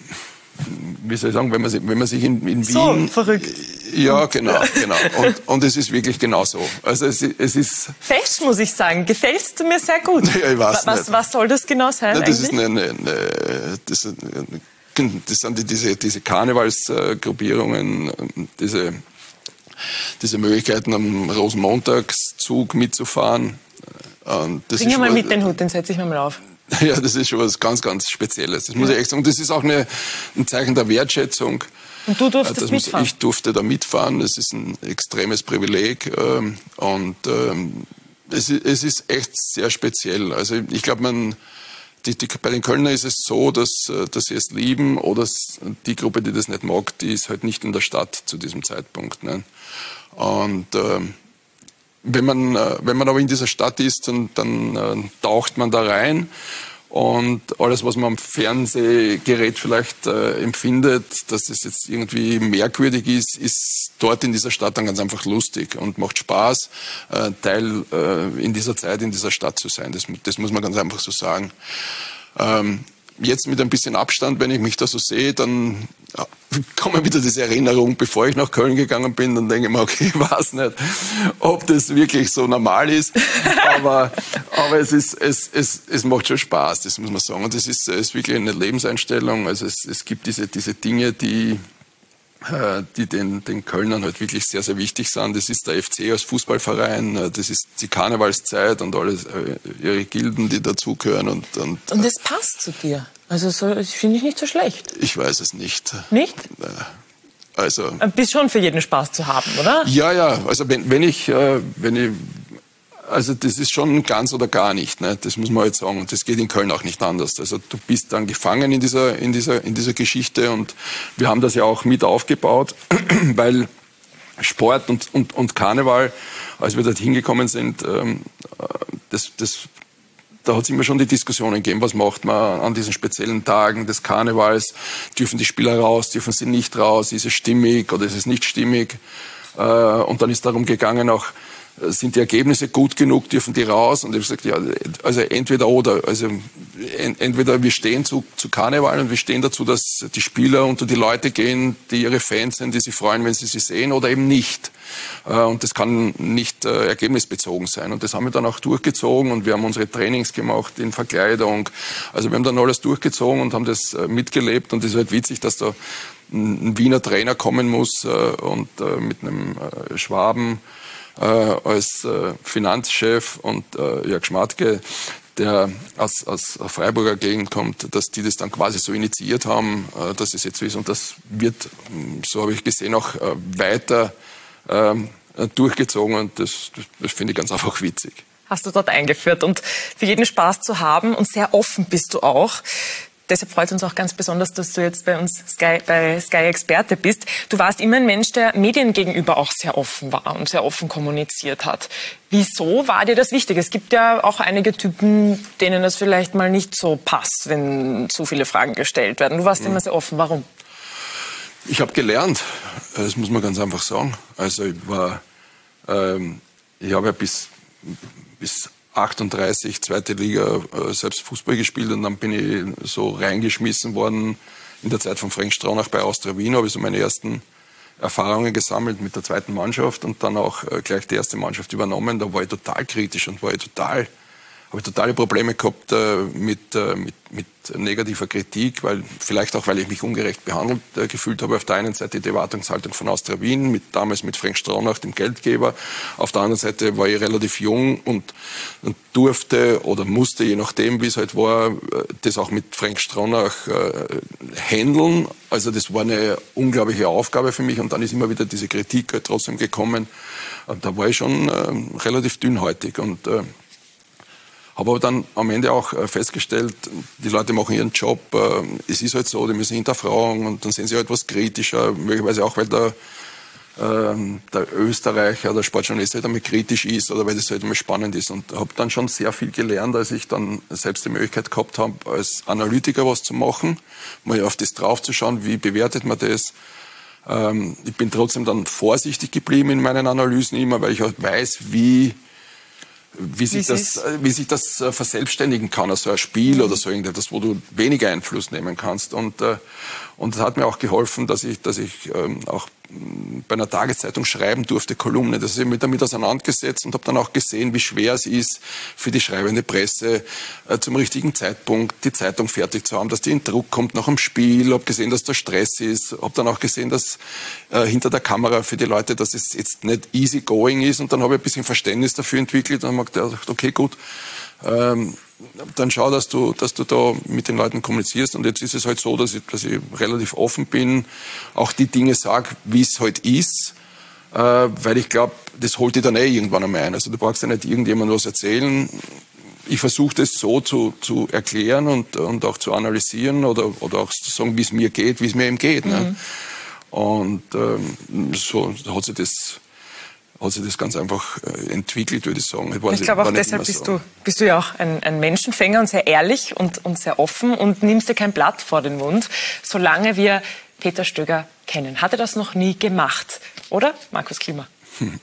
Wie soll ich sagen, wenn man, wenn man sich in, in so, Wien... So, verrückt. Ja, genau, genau. Und, und es ist wirklich genau so. Also es, es ist... Fest, muss ich sagen. Gefällst du mir sehr gut. Ja, ich weiß was, nicht. was soll das genau sein? Ja, das eigentlich? ist eine... eine, eine das, das sind die, diese, diese Karnevalsgruppierungen, diese, diese Möglichkeiten, am Rosenmontagszug mitzufahren. Das Bring mal mit den Hut, den setze ich mir mal auf. Ja, das ist schon was ganz, ganz Spezielles. Das muss ich echt sagen. Das ist auch eine, ein Zeichen der Wertschätzung. Und du durftest das mitfahren? Muss, ich durfte da mitfahren. Das ist ein extremes Privileg. Ähm, und ähm, es, es ist echt sehr speziell. Also ich glaube, man, die, die, bei den Kölner ist es so, dass, dass sie es lieben oder die Gruppe, die das nicht mag, die ist halt nicht in der Stadt zu diesem Zeitpunkt. Ne? Und ähm, Wenn man, wenn man aber in dieser Stadt ist, dann, dann äh, taucht man da rein und alles, was man am Fernsehgerät vielleicht äh, empfindet, dass das jetzt irgendwie merkwürdig ist, ist dort in dieser Stadt dann ganz einfach lustig und macht Spaß, äh, Teil äh, in dieser Zeit in dieser Stadt zu sein. Das, das muss man ganz einfach so sagen. Ähm, Jetzt mit ein bisschen Abstand, wenn ich mich da so sehe, dann ja, kommen wieder diese Erinnerungen, bevor ich nach Köln gegangen bin, dann denke ich mir, okay, ich weiß nicht, ob das wirklich so normal ist, aber, aber es, ist, es, es, es macht schon Spaß, das muss man sagen. Und es ist, es ist wirklich eine Lebenseinstellung, also es, es gibt diese, diese Dinge, die, die den, den Kölnern halt wirklich sehr, sehr wichtig sind. Das ist der F C als Fußballverein, das ist die Karnevalszeit und alles, ihre Gilden, die dazugehören. Und, und, und das passt zu dir? Also so, das finde ich nicht so schlecht. Ich weiß es nicht. Nicht? Also... Bist schon für jeden Spaß zu haben, oder? Ja, ja. Also wenn, wenn ich, wenn ich Also das ist schon ganz oder gar nicht, ne? Das muss man jetzt sagen. Und das geht in Köln auch nicht anders. Also du bist dann gefangen in dieser, in dieser, in dieser Geschichte und wir haben das ja auch mit aufgebaut, weil Sport und, und, und Karneval, als wir dort hingekommen sind, ähm, das, das, da hat es immer schon die Diskussionen gegeben, was macht man an diesen speziellen Tagen des Karnevals, dürfen die Spieler raus, dürfen sie nicht raus, ist es stimmig oder ist es nicht stimmig? Äh, und dann ist darum gegangen, auch sind die Ergebnisse gut genug, dürfen die raus? Und ich habe gesagt, ja, also entweder oder. Also entweder wir stehen zu, zu Karneval und wir stehen dazu, dass die Spieler unter die Leute gehen, die ihre Fans sind, die sich freuen, wenn sie sie sehen, oder eben nicht. Und das kann nicht äh, ergebnisbezogen sein. Und das haben wir dann auch durchgezogen und wir haben unsere Trainings gemacht in Verkleidung. Also wir haben dann alles durchgezogen und haben das äh, mitgelebt. Und es ist halt witzig, dass da ein, ein Wiener Trainer kommen muss äh, und äh, mit einem äh, Schwaben Äh, als äh, Finanzchef und äh, Jörg Schmatke, der aus, aus Freiburger Gegend kommt, dass die das dann quasi so initiiert haben, äh, dass es jetzt so ist. Und das wird, so habe ich gesehen, auch äh, weiter äh, durchgezogen. Und das, das, das finde ich ganz einfach witzig. Hast du dort eingeführt und für jeden Spaß zu haben und sehr offen bist du auch. Deshalb freut es uns auch ganz besonders, dass du jetzt bei uns Sky, bei Sky Experte bist. Du warst immer ein Mensch, der Medien gegenüber auch sehr offen war und sehr offen kommuniziert hat. Wieso war dir das wichtig? Es gibt ja auch einige Typen, denen das vielleicht mal nicht so passt, wenn zu viele Fragen gestellt werden. Du warst mhm. immer sehr offen. Warum? Ich habe gelernt. Das muss man ganz einfach sagen. Also ich war, ähm, ich habe ja bis bis achtunddreißig, zweite Liga, äh, selbst Fußball gespielt und dann bin ich so reingeschmissen worden in der Zeit von Frank Stronach bei Austria Wien, habe ich so meine ersten Erfahrungen gesammelt mit der zweiten Mannschaft und dann auch äh, gleich die erste Mannschaft übernommen. Da war ich total kritisch und war ich total, habe ich totale Probleme gehabt äh, mit, äh, mit, mit negativer Kritik, weil vielleicht auch, weil ich mich ungerecht behandelt äh, gefühlt habe. Auf der einen Seite die Erwartungshaltung von Austria Wien, mit, damals mit Frank Stronach, dem Geldgeber. Auf der anderen Seite war ich relativ jung und, und durfte oder musste, je nachdem, wie es halt war, das auch mit Frank Stronach äh, handeln. Also das war eine unglaubliche Aufgabe für mich und dann ist immer wieder diese Kritik halt trotzdem gekommen. Und da war ich schon äh, relativ dünnhäutig und äh, habe aber dann am Ende auch festgestellt, die Leute machen ihren Job, es ist halt so, die müssen hinterfragen und dann sehen sie halt was kritischer, möglicherweise auch, weil der, äh, der Österreicher, der Sportjournalist halt einmal kritisch ist oder weil das halt einmal spannend ist und habe dann schon sehr viel gelernt, als ich dann selbst die Möglichkeit gehabt habe, als Analytiker was zu machen, mal auf das draufzuschauen, wie bewertet man das. Ähm, ich bin trotzdem dann vorsichtig geblieben in meinen Analysen immer, weil ich halt weiß, wie Wie sich, das, wie sich das verselbstständigen kann, also ein Spiel mhm. oder so irgendetwas, wo du weniger Einfluss nehmen kannst. Und, äh, und das hat mir auch geholfen, dass ich, dass ich ähm, auch bei einer Tageszeitung schreiben durfte, Kolumne. Das habe ich mich damit auseinandergesetzt und habe dann auch gesehen, wie schwer es ist, für die schreibende Presse äh, zum richtigen Zeitpunkt die Zeitung fertig zu haben, dass die in Druck kommt nach dem Spiel. Habe gesehen, dass da Stress ist. Habe dann auch gesehen, dass äh, hinter der Kamera für die Leute, dass es jetzt nicht easy going ist. Und dann habe ich ein bisschen Verständnis dafür entwickelt und habe gedacht, okay, gut, ähm, dann schau, dass du, dass du da mit den Leuten kommunizierst. Und jetzt ist es halt so, dass ich, dass ich relativ offen bin, auch die Dinge sage, wie es halt ist, äh, weil ich glaube, das holt dich dann eh irgendwann einmal ein. Also du brauchst ja nicht irgendjemandem was erzählen. Ich versuche das so zu, zu erklären und, und auch zu analysieren oder, oder auch zu sagen, wie es mir geht, wie es mir eben geht. Mhm. Ne? Und ähm, so hat sich das... hat sich das ganz einfach entwickelt, würde ich sagen. Ich, ich glaube auch deshalb bist du, bist du ja auch ein, ein Menschenfänger und sehr ehrlich und, und sehr offen und nimmst dir kein Blatt vor den Mund, solange wir Peter Stöger kennen. Hat er das noch nie gemacht, oder, Markus Klima? Hm.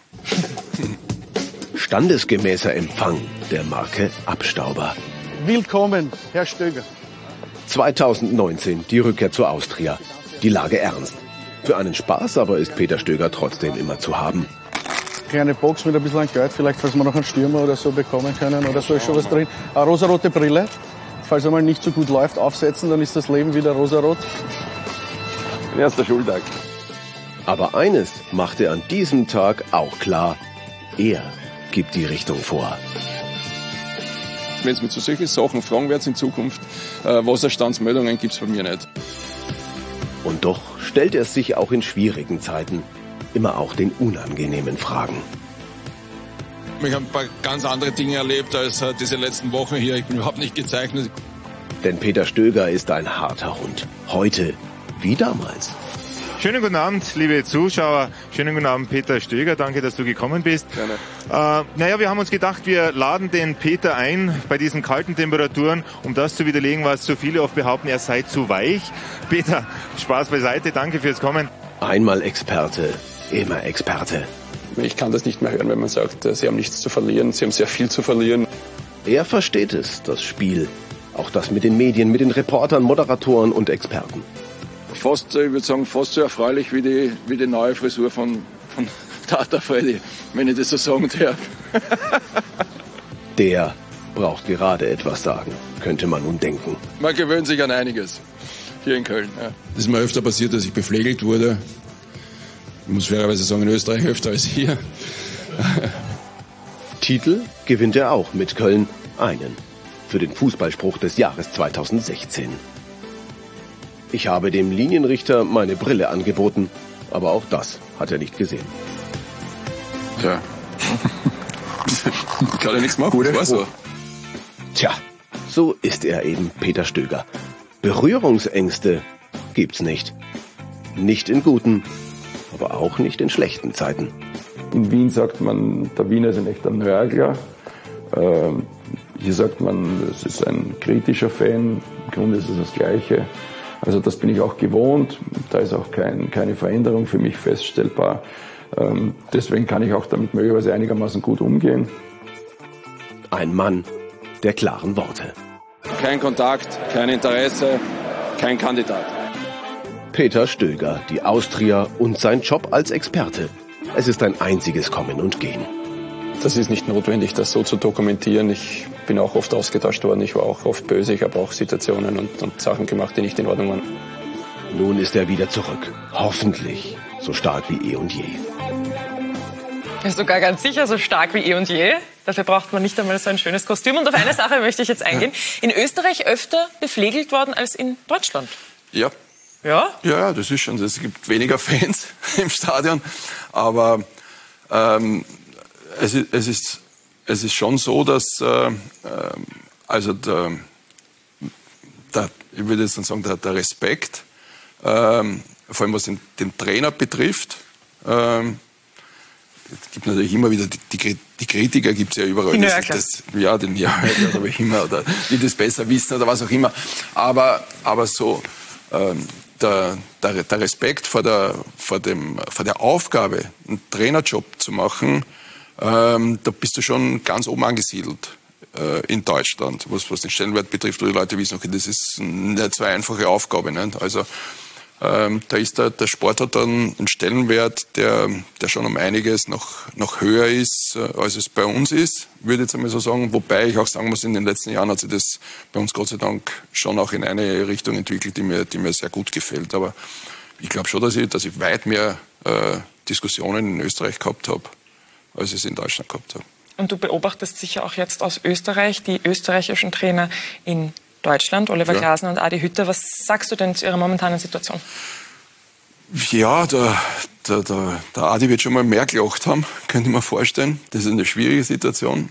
Standesgemäßer Empfang der Marke Abstauber. Willkommen, Herr Stöger. zweitausendneunzehn, die Rückkehr zur Austria. Die Lage ernst. Für einen Spaß aber ist Peter Stöger trotzdem immer zu haben. Kleine Box mit ein bisschen Geld, vielleicht falls wir noch einen Stürmer oder so bekommen können oder so ist schon was drin. Eine rosarote Brille, falls einmal nicht so gut läuft, aufsetzen, dann ist das Leben wieder rosarot. Erster Schultag. Aber eines macht er an diesem Tag auch klar. Er gibt die Richtung vor. Wenn es mit so solchen Sachen fragen wird in Zukunft, äh, Wasserstandsmeldungen gibt es bei mir nicht. Und doch stellt er sich auch in schwierigen Zeiten immer auch den unangenehmen Fragen. habe mich ein paar ganz andere Dinge erlebt als äh, diese letzten Wochen hier. Ich bin überhaupt nicht gezeichnet. Denn Peter Stöger ist ein harter Hund. Heute wie damals. Schönen guten Abend, liebe Zuschauer. Schönen guten Abend, Peter Stöger. Danke, dass du gekommen bist. Gerne. Äh, naja, wir haben uns gedacht, wir laden den Peter ein bei diesen kalten Temperaturen, um das zu widerlegen, was so viele oft behaupten, er sei zu weich. Peter, Spaß beiseite. Danke fürs Kommen. Einmal Experte, immer Experte. Ich kann das nicht mehr hören, wenn man sagt, sie haben nichts zu verlieren, sie haben sehr viel zu verlieren. Er versteht es, das Spiel. Auch das mit den Medien, mit den Reportern, Moderatoren und Experten. Fast, ich würde sagen, fast so erfreulich wie die, wie die neue Frisur von, von Tata Freddy, wenn ich das so sagen darf. Der braucht gerade etwas sagen, könnte man nun denken. Man gewöhnt sich an einiges hier in Köln. Ja. Das ist mir öfter passiert, dass ich beflegelt wurde. Ich muss fairerweise sagen, in Österreich öfter als hier. Titel gewinnt er auch mit Köln einen. Für den Fußballspruch des Jahres zweitausendsechzehn. Ich habe dem Linienrichter meine Brille angeboten, aber auch das hat er nicht gesehen. Tja. Kann er nichts machen, das war so. Tja, so ist er eben, Peter Stöger. Berührungsängste gibt's nicht. Nicht in guten, aber auch nicht in schlechten Zeiten. In Wien sagt man, der Wiener ist ein echter Nörgler. Ähm, hier sagt man, es ist ein kritischer Fan. Im Grunde ist es das Gleiche. Also das bin ich auch gewohnt. Da ist auch kein, keine Veränderung für mich feststellbar. Ähm, deswegen kann ich auch damit möglicherweise einigermaßen gut umgehen. Ein Mann der klaren Worte. Kein Kontakt, kein Interesse, kein Kandidat. Peter Stöger, die Austria und sein Job als Experte. Es ist ein einziges Kommen und Gehen. Das ist nicht notwendig, das so zu dokumentieren. Ich bin auch oft ausgetauscht worden. Ich war auch oft böse. Ich habe auch Situationen und, und Sachen gemacht, die nicht in Ordnung waren. Nun ist er wieder zurück. Hoffentlich so stark wie eh und je. Er ist sogar ganz sicher so stark wie eh und je. Dafür braucht man nicht einmal so ein schönes Kostüm. Und auf eine Sache möchte ich jetzt eingehen. In Österreich öfter beflegelt worden als in Deutschland. Ja. Ja? Ja, das ist schon. Es gibt weniger Fans im Stadion. Aber ähm, es, ist, es, ist, es ist schon so, dass äh, also der, der, ich würde jetzt sagen, der, der Respekt, ähm, vor allem was den, den Trainer betrifft, ähm, es gibt natürlich immer wieder, die, die, die Kritiker gibt es ja überall. Die das, das, ja, den ja, oder wie immer, oder die das besser wissen oder was auch immer. Aber, aber so ähm, der, der, der Respekt vor der, vor, dem, vor der Aufgabe, einen Trainerjob zu machen, ähm, da bist du schon ganz oben angesiedelt äh, in Deutschland, was, was den Stellenwert betrifft, wo die Leute wissen, okay, das ist eine so einfache Aufgabe. Nicht? Also Ähm, da ist der, der Sport hat dann einen Stellenwert, der, der schon um einiges noch, noch höher ist, äh, als es bei uns ist, würde ich jetzt einmal so sagen. Wobei ich auch sagen muss, in den letzten Jahren hat sich das bei uns Gott sei Dank schon auch in eine Richtung entwickelt, die mir, die mir sehr gut gefällt. Aber ich glaube schon, dass ich, dass ich weit mehr äh, Diskussionen in Österreich gehabt habe, als ich es in Deutschland gehabt habe. Und du beobachtest sicher auch jetzt aus Österreich die österreichischen Trainer in Deutschland, Oliver ja. Glasner und Adi Hütter. Was sagst du denn zu ihrer momentanen Situation? Ja, der, der, der, der Adi wird schon mal mehr gelacht haben, könnte ich mir vorstellen. Das ist eine schwierige Situation.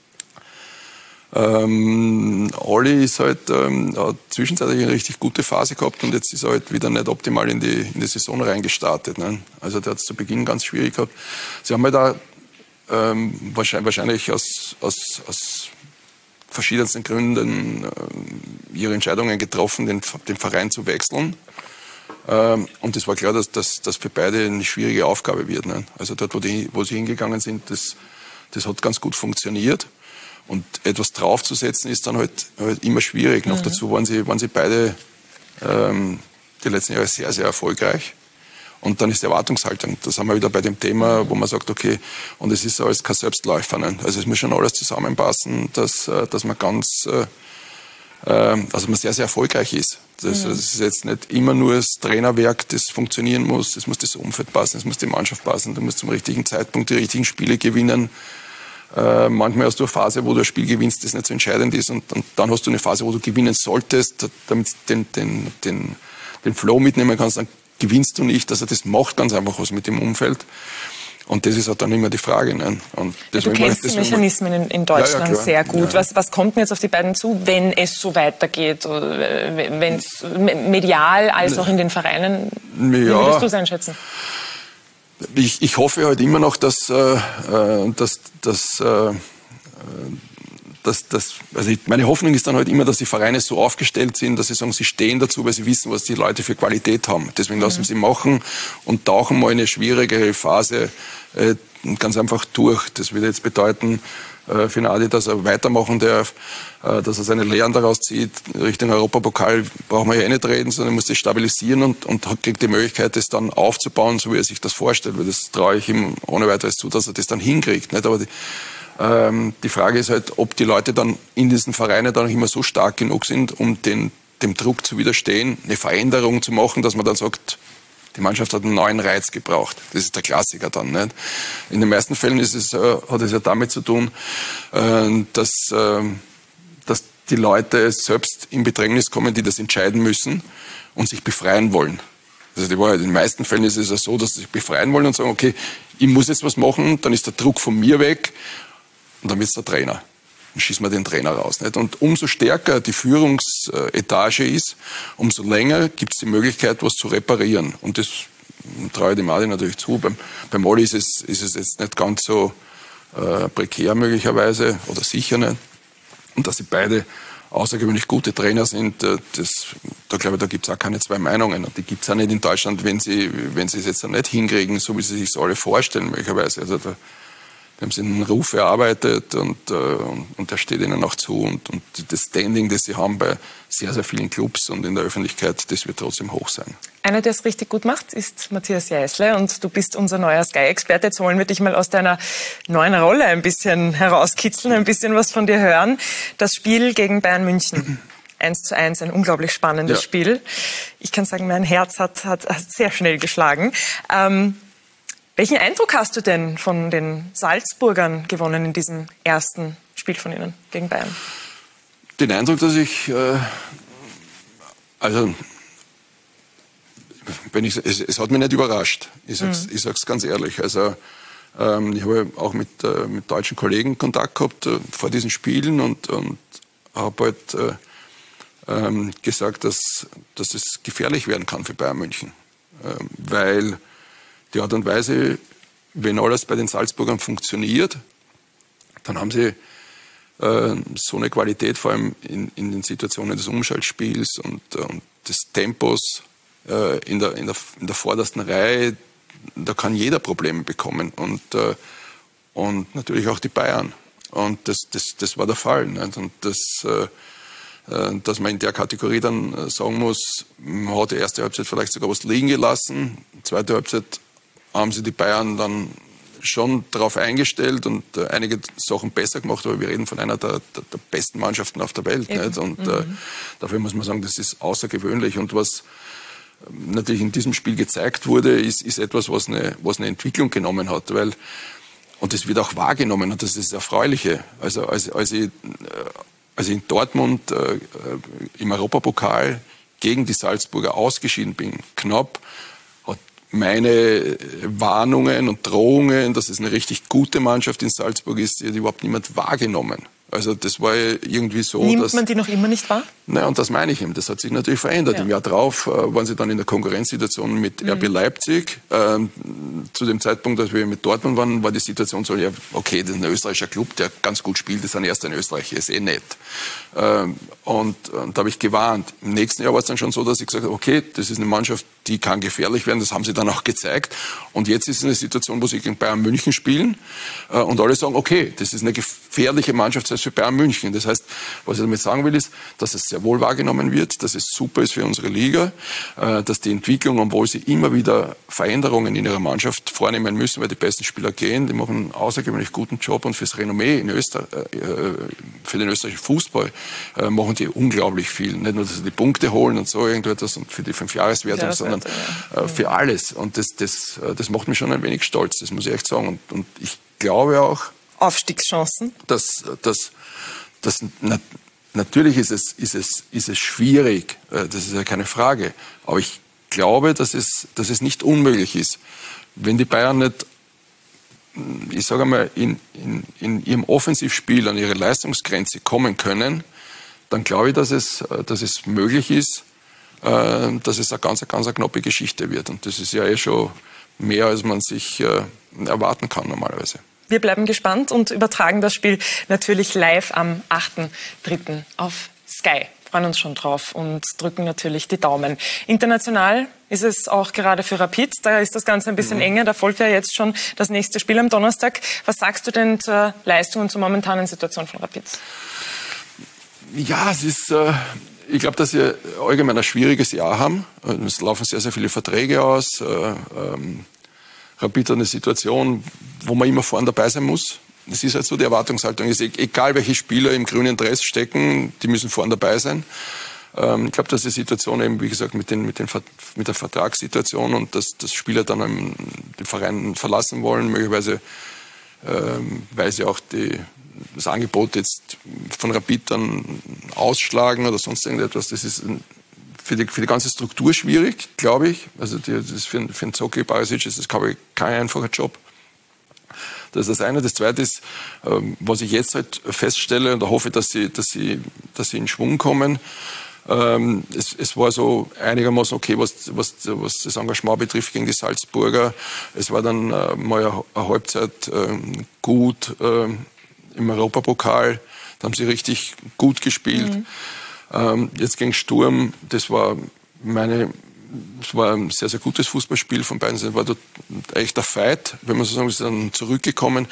Ähm, Olli ist halt, ähm, hat zwischenzeitlich eine richtig gute Phase gehabt und jetzt ist er halt wieder nicht optimal in die, in die Saison reingestartet. Ne? Also der hat es zu Beginn ganz schwierig gehabt. Sie haben halt da ähm, wahrscheinlich, wahrscheinlich aus, aus, aus verschiedensten Gründen äh, ihre Entscheidungen getroffen, den, den Verein zu wechseln. Ähm, und es war klar, dass das für beide eine schwierige Aufgabe wird. Ne? Also dort, wo, die, wo sie hingegangen sind, das, das hat ganz gut funktioniert. Und etwas draufzusetzen ist dann halt, halt immer schwierig. Mhm. Noch dazu waren sie, waren sie beide ähm, die letzten Jahre sehr, sehr erfolgreich. Und dann ist die Erwartungshaltung. Das haben wir wieder bei dem Thema, wo man sagt, okay, und es ist alles kein Selbstläufer. Ne? Also es muss schon alles zusammenpassen, dass, dass man ganz, äh, also man sehr, sehr erfolgreich ist. Das, mhm. das ist jetzt nicht immer nur das Trainerwerk, das funktionieren muss. Es muss das Umfeld passen, es muss die Mannschaft passen. Du musst zum richtigen Zeitpunkt die richtigen Spiele gewinnen. Äh, manchmal hast du eine Phase, wo du ein Spiel gewinnst, das nicht so entscheidend ist. Und, und dann hast du eine Phase, wo du gewinnen solltest, damit du den, den, den, den Flow mitnehmen kannst. Dann gewinnst du nicht. Also das macht ganz einfach was mit dem Umfeld. Und das ist halt dann immer die Frage. Ne? Und ja, du kennst die Mechanismen in, in Deutschland ja, ja, sehr gut. Ja. Was, was kommt denn jetzt auf die beiden zu, wenn es so weitergeht? Wenn es medial als auch in den Vereinen? Ja. Wie würdest du es einschätzen? Ich, ich hoffe halt immer noch, dass, äh, dass, dass, äh, dass, dass also ich, meine Hoffnung ist dann halt immer, dass die Vereine so aufgestellt sind, dass sie sagen, sie stehen dazu, weil sie wissen, was die Leute für Qualität haben. Deswegen mhm. lassen sie machen und tauchen mal eine schwierigere Phase äh, ganz einfach durch. Das würde jetzt bedeuten, äh, für Nadi, dass er weitermachen darf, äh, dass er seine Lehren daraus zieht. Richtung Europapokal brauchen wir ja eh nicht reden, sondern er muss das stabilisieren und, und kriegt die Möglichkeit, das dann aufzubauen, so wie er sich das vorstellt. Weil das traue ich ihm ohne weiteres zu, dass er das dann hinkriegt. Nicht? Aber die, ähm, die Frage ist halt, ob die Leute dann in diesen Vereinen dann auch immer so stark genug sind, um den, dem Druck zu widerstehen, eine Veränderung zu machen, dass man dann sagt, die Mannschaft hat einen neuen Reiz gebraucht. Das ist der Klassiker dann. Nicht? In den meisten Fällen ist es, äh, hat es ja damit zu tun, äh, dass, äh, dass die Leute selbst in Bedrängnis kommen, die das entscheiden müssen und sich befreien wollen. Das ist die Wahrheit. In den meisten Fällen ist es ja so, dass sie sich befreien wollen und sagen, okay, ich muss jetzt was machen, dann ist der Druck von mir weg und dann wird es der Trainer. Dann schießen wir den Trainer raus. Nicht? Und umso stärker die Führungsetage ist, umso länger gibt es die Möglichkeit, was zu reparieren. Und das traue ich dem Adi natürlich zu. Beim, beim Oli ist es, ist es jetzt nicht ganz so äh, prekär möglicherweise oder sicher nicht. Und dass sie beide außergewöhnlich gute Trainer sind, das, da glaube ich, da gibt es auch keine zwei Meinungen. Und die gibt es auch nicht in Deutschland, wenn sie, wenn sie es jetzt nicht hinkriegen, so wie sie sich alle vorstellen möglicherweise. Also da, haben sie einen Ruf erarbeitet und, äh, und der steht ihnen auch zu. Und, und das Standing, das sie haben bei sehr, sehr vielen Clubs und in der Öffentlichkeit, das wird trotzdem hoch sein. Einer, der es richtig gut macht, ist Matthias Jeißle und du bist unser neuer Sky-Experte. Jetzt wollen wir dich mal aus deiner neuen Rolle ein bisschen herauskitzeln, ein bisschen was von dir hören. Das Spiel gegen Bayern München. eins zu eins, ein unglaublich spannendes ja. Spiel. Ich kann sagen, mein Herz hat, hat, hat sehr schnell geschlagen. Ähm, Welchen Eindruck hast du denn von den Salzburgern gewonnen in diesem ersten Spiel von ihnen gegen Bayern? Den Eindruck, dass ich, äh, also, wenn ich, es, es hat mich nicht überrascht. Ich sag's, mhm. ich sag's ganz ehrlich. Also, ähm, ich habe auch mit, äh, mit deutschen Kollegen Kontakt gehabt äh, vor diesen Spielen und, und habe halt äh, ähm, gesagt, dass, dass es gefährlich werden kann für Bayern München, äh, weil die Art und Weise, wenn alles bei den Salzburgern funktioniert, dann haben sie äh, so eine Qualität, vor allem in, in den Situationen des Umschaltspiels und, äh, und des Tempos äh, in, der, in, der, in der vordersten Reihe, da kann jeder Probleme bekommen und, äh, und natürlich auch die Bayern. Und das, das, das war der Fall. Nicht? Und das, äh, dass man in der Kategorie dann sagen muss, man hat die erste Halbzeit vielleicht sogar was liegen gelassen, die zweite Halbzeit haben sie die Bayern dann schon darauf eingestellt und äh, einige Sachen besser gemacht, aber wir reden von einer der, der, der besten Mannschaften auf der Welt. Nicht? Und mhm. äh, dafür muss man sagen, das ist außergewöhnlich. Und was äh, natürlich in diesem Spiel gezeigt wurde, ist, ist etwas, was eine, was eine Entwicklung genommen hat. Weil, und das wird auch wahrgenommen und das ist das Erfreuliche. Also als, als, ich, äh, als ich in Dortmund äh, im Europapokal gegen die Salzburger ausgeschieden bin, knapp, meine Warnungen und Drohungen, dass es eine richtig gute Mannschaft in Salzburg ist, die hat überhaupt niemand wahrgenommen. Also das war irgendwie so, Nimmt dass... man die noch immer nicht wahr? Naja, und das meine ich eben. Das hat sich natürlich verändert. Ja. Im Jahr drauf äh, waren sie dann in der Konkurrenzsituation mit mhm. R B Leipzig. Ähm, zu dem Zeitpunkt, als wir mit Dortmund waren, war die Situation so, ja, okay, das ist ein österreichischer Club, der ganz gut spielt, das ist ein erster in Österreich, ist eh nett. Ähm, und, und da habe ich gewarnt. Im nächsten Jahr war es dann schon so, dass ich gesagt habe, okay, das ist eine Mannschaft, die kann gefährlich werden, das haben sie dann auch gezeigt. Und jetzt ist es eine Situation, wo sie gegen Bayern München spielen äh, und alle sagen, okay, das ist eine gefährliche Mannschaft, selbst für Bayern München. Das heißt, was ich damit sagen will, ist, dass es sehr wohl wahrgenommen wird, dass es super ist für unsere Liga, äh, dass die Entwicklung, obwohl sie immer wieder Veränderungen in ihrer Mannschaft vornehmen müssen, weil die besten Spieler gehen, die machen einen außergewöhnlich guten Job und fürs Renommee in Österreich, äh, für den österreichischen Fußball äh, machen die unglaublich viel. Nicht nur, dass sie die Punkte holen und so irgendetwas und für die Fünfjahreswertung, ja, sondern äh, für alles. Und das, das, das macht mich schon ein wenig stolz, das muss ich echt sagen. Und, und ich glaube auch, Aufstiegschancen? Dass, dass, dass, na, natürlich ist es, ist, es, ist es schwierig, das ist ja keine Frage. Aber ich glaube, dass es, dass es nicht unmöglich ist, wenn die Bayern nicht ich sage einmal, in, in, in ihrem Offensivspiel an ihre Leistungsgrenze kommen können, dann glaube ich, dass es, dass es möglich ist, äh, dass es eine ganz, ganz eine knappe Geschichte wird. Und das ist ja eh schon mehr, als man sich äh, erwarten kann normalerweise. Wir bleiben gespannt und übertragen das Spiel natürlich live am achten dritten auf Sky. Freuen uns schon drauf und drücken natürlich die Daumen. International ist es auch gerade für Rapid. Da ist das Ganze ein bisschen mhm. enger. Da folgt ja jetzt schon das nächste Spiel am Donnerstag. Was sagst du denn zur Leistung und zur momentanen Situation von Rapid? Ja, es ist, äh, ich glaube, dass wir allgemein ein schwieriges Jahr haben. Es laufen sehr, sehr viele Verträge aus. Äh, ähm, Rapid hat eine Situation, wo man immer vorne dabei sein muss. Das ist halt so, die Erwartungshaltung ist, egal welche Spieler im grünen Dress stecken, die müssen vorne dabei sein. Ähm, ich glaube, dass die Situation eben, wie gesagt, mit, den, mit, den, mit der Vertragssituation und dass, dass Spieler dann im, den Verein verlassen wollen, möglicherweise, ähm, weil sie auch die, das Angebot jetzt von Rapid dann ausschlagen oder sonst irgendetwas, das ist für die, für die ganze Struktur schwierig, glaube ich. Also die, das ist für, für einen Zoki Barisic ist das kein, kein einfacher Job. Das ist das eine. Das zweite ist, ähm, was ich jetzt halt feststelle, und da hoffe ich, dass sie, dass sie, dass sie in Schwung kommen. Ähm, es, es war so einigermaßen okay, was, was, was das Engagement betrifft gegen die Salzburger. Es war dann äh, mal eine, eine Halbzeit äh, gut äh, im Europapokal. Da haben sie richtig gut gespielt. Mhm. Ähm, jetzt gegen Sturm, das war meine... Es war ein sehr, sehr gutes Fußballspiel von beiden Seiten. Es war dort echt ein Fight, wenn man so sagen, sie sind dann zurückgekommen.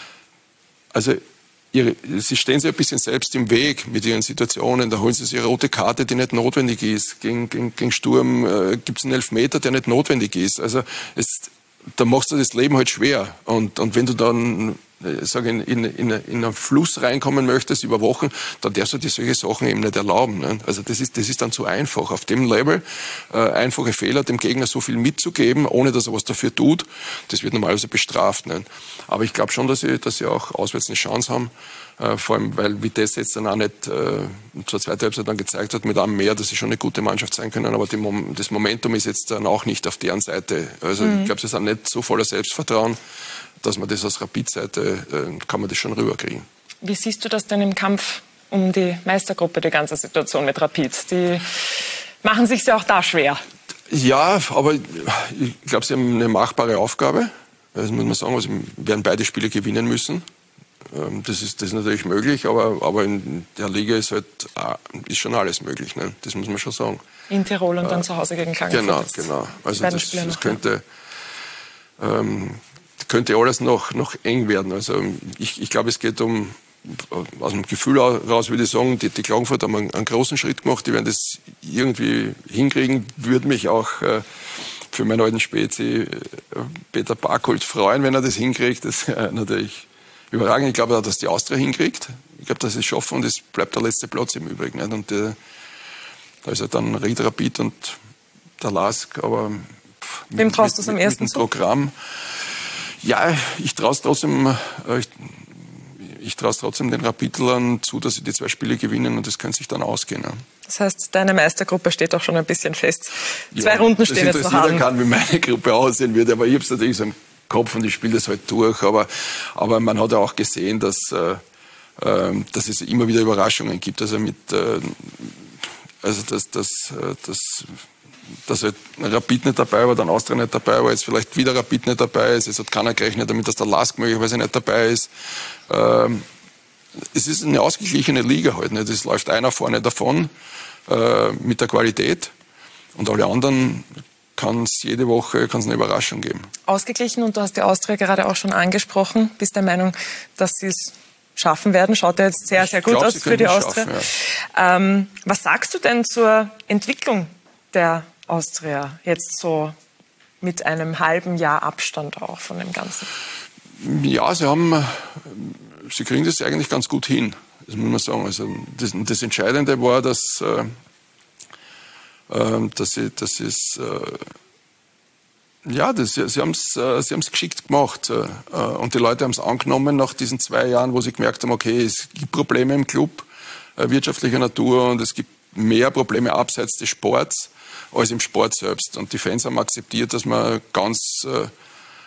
Also, ihre, sie stehen sich ein bisschen selbst im Weg mit ihren Situationen. Da holen sie sich eine rote Karte, die nicht notwendig ist. Gegen, gegen, gegen Sturm äh, gibt es einen Elfmeter, der nicht notwendig ist. Also, es, da machst du das Leben halt schwer. Und, und wenn du dann, ich sage, in, in, in, in einen Fluss reinkommen möchtest über Wochen, dann darfst du dir solche Sachen eben nicht erlauben. Ne? Also das ist, das ist dann zu einfach. Auf dem Level äh, einfache Fehler dem Gegner so viel mitzugeben, ohne dass er was dafür tut, das wird normalerweise bestraft. Ne? Aber ich glaube schon, dass sie, dass sie auch auswärts eine Chance haben. Äh, vor allem, weil Vitesse jetzt dann auch nicht äh, zur zweiten Halbzeit dann gezeigt hat, mit einem mehr, dass sie schon eine gute Mannschaft sein können. Aber die Mom- das Momentum ist jetzt dann auch nicht auf deren Seite. Also mhm. ich glaube, sie sind nicht so voller Selbstvertrauen, dass man das aus Rapid-Seite, äh, kann man das schon rüberkriegen. Wie siehst du das denn im Kampf um die Meistergruppe, die ganze Situation mit Rapid? Die machen sich ja auch da schwer. Ja, aber ich glaube, sie haben eine machbare Aufgabe. Das muss man sagen, also werden beide Spiele gewinnen müssen. Das ist, das ist natürlich möglich, aber, aber in der Liga ist halt ist schon alles möglich. Ne? Das muss man schon sagen. In Tirol und dann äh, zu Hause gegen Klagenfurt. Genau, genau. Also das, das könnte, ähm, könnte alles noch, noch eng werden. Also ich, ich glaube, es geht um, aus dem Gefühl heraus würde ich sagen, die, die Klagenfurt haben einen, einen großen Schritt gemacht. Die werden das irgendwie hinkriegen. Würde mich auch äh, für meinen alten Spezi äh, Peter Barkholt freuen, wenn er das hinkriegt. Das ist äh, natürlich überragend. Ich glaube auch, dass die Austria hinkriegt. Ich glaube, dass sie es schaffen und es bleibt der letzte Platz im Übrigen. Nicht? Und äh, da ist ja dann Ried, Rapid und der Lask. Aber wem traust du es am ersten zu? Programm. Ja, ich traue es trotzdem, äh, ich, ich traue es trotzdem den Rapidlern zu, dass sie die zwei Spiele gewinnen und das könnte sich dann ausgehen. Ja. Das heißt, deine Meistergruppe steht auch schon ein bisschen fest. Zwei ja, Runden stehen jetzt noch an. Das interessiert kann, wie meine Gruppe aussehen wird, aber ich habe es natürlich so im Kopf und ich spiele das halt durch. Aber, aber man hat ja auch gesehen, dass, äh, dass es immer wieder Überraschungen gibt. Also mit, äh, also dass, dass, dass, dass halt Rapid nicht dabei war, dann Austria nicht dabei war, jetzt vielleicht wieder Rapid nicht dabei ist. Es hat keiner gerechnet damit, dass der Lask möglicherweise nicht dabei ist. Ähm, es ist eine ausgeglichene Liga halt. Nicht? Es läuft einer vorne davon äh, mit der Qualität und alle anderen kann es jede Woche kann's eine Überraschung geben. Ausgeglichen, und du hast die Austria gerade auch schon angesprochen. Bist der Meinung, dass sie es schaffen werden? Schaut ja jetzt sehr, sehr gut aus für die Austria. Schaffen, ja. ähm, was sagst du denn zur Entwicklung der Austria jetzt so mit einem halben Jahr Abstand auch von dem Ganzen? Ja, sie haben, sie kriegen das eigentlich ganz gut hin. Das muss man sagen. Also das, das Entscheidende war, dass äh, dass sie, das ist, äh, ja, das, sie haben es äh, sie haben's geschickt gemacht. Äh, und die Leute haben es angenommen nach diesen zwei Jahren, wo sie gemerkt haben, okay, es gibt Probleme im Club, äh, wirtschaftlicher Natur, und es gibt mehr Probleme abseits des Sports als im Sport selbst. Und die Fans haben akzeptiert, dass man ganz, äh,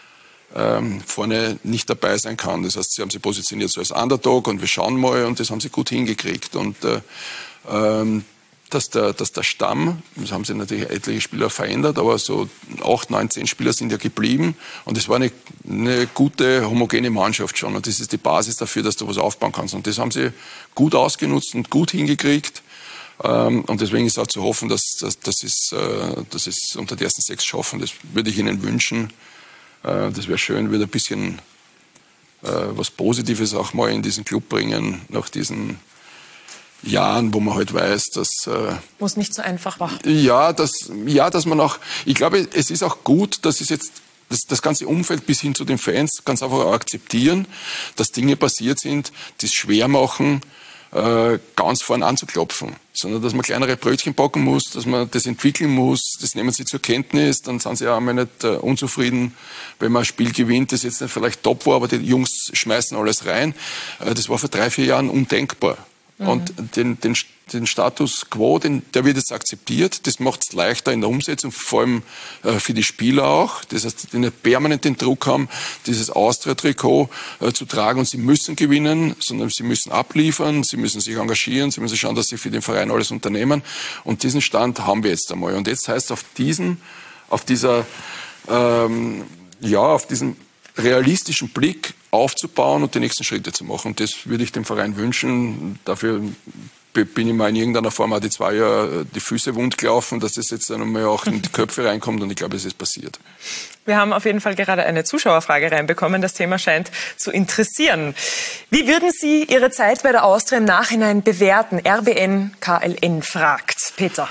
ähm, vorne nicht dabei sein kann. Das heißt, sie haben sich positioniert so als Underdog und wir schauen mal und das haben sie gut hingekriegt. Und äh, ähm, dass der, dass der Stamm, das haben sie natürlich etliche Spieler verändert, aber so acht, neun, zehn Spieler sind ja geblieben und es war eine, eine gute, homogene Mannschaft schon und das ist die Basis dafür, dass du was aufbauen kannst und das haben sie gut ausgenutzt und gut hingekriegt ähm, und deswegen ist auch zu hoffen, dass, dass, dass, es, äh, dass es unter die ersten sechs schaffen, das würde ich ihnen wünschen, äh, das wäre schön, würde ein bisschen äh, was Positives auch mal in diesen Club bringen, nach diesen Jahren, wo man halt weiß, dass... Äh, wo es nicht so einfach war. Ja, dass, ja, dass man auch... Ich glaube, es ist auch gut, dass es jetzt das, das ganze Umfeld bis hin zu den Fans ganz einfach auch akzeptieren, dass Dinge passiert sind, die es schwer machen, äh, ganz vorn anzuklopfen. Sondern, dass man kleinere Brötchen backen muss, dass man das entwickeln muss, das nehmen sie zur Kenntnis, dann sind sie ja einmal nicht äh, unzufrieden, wenn man ein Spiel gewinnt, das jetzt nicht vielleicht top war, aber die Jungs schmeißen alles rein. Äh, das war vor drei, vier Jahren undenkbar. Und den, den, den Status quo, den, der wird jetzt akzeptiert. Das macht es leichter in der Umsetzung, vor allem äh, für die Spieler auch. Das heißt, die nicht permanent den Druck haben, dieses Austria-Trikot äh, zu tragen. Und sie müssen gewinnen, sondern sie müssen abliefern, sie müssen sich engagieren, sie müssen schauen, dass sie für den Verein alles unternehmen. Und diesen Stand haben wir jetzt einmal. Und jetzt heißt auf diesen, auf dieser, ähm, ja, auf diesen realistischen Blick aufzubauen und die nächsten Schritte zu machen. Und das würde ich dem Verein wünschen. Dafür bin ich mal in irgendeiner Form auch die zwei Jahre die Füße wund gelaufen, dass das jetzt einmal auch in die Köpfe reinkommt und ich glaube, es ist passiert. Wir haben auf jeden Fall gerade eine Zuschauerfrage reinbekommen. Das Thema scheint zu interessieren. Wie würden Sie Ihre Zeit bei der Austria im Nachhinein bewerten? R B N K L N fragt. Peter.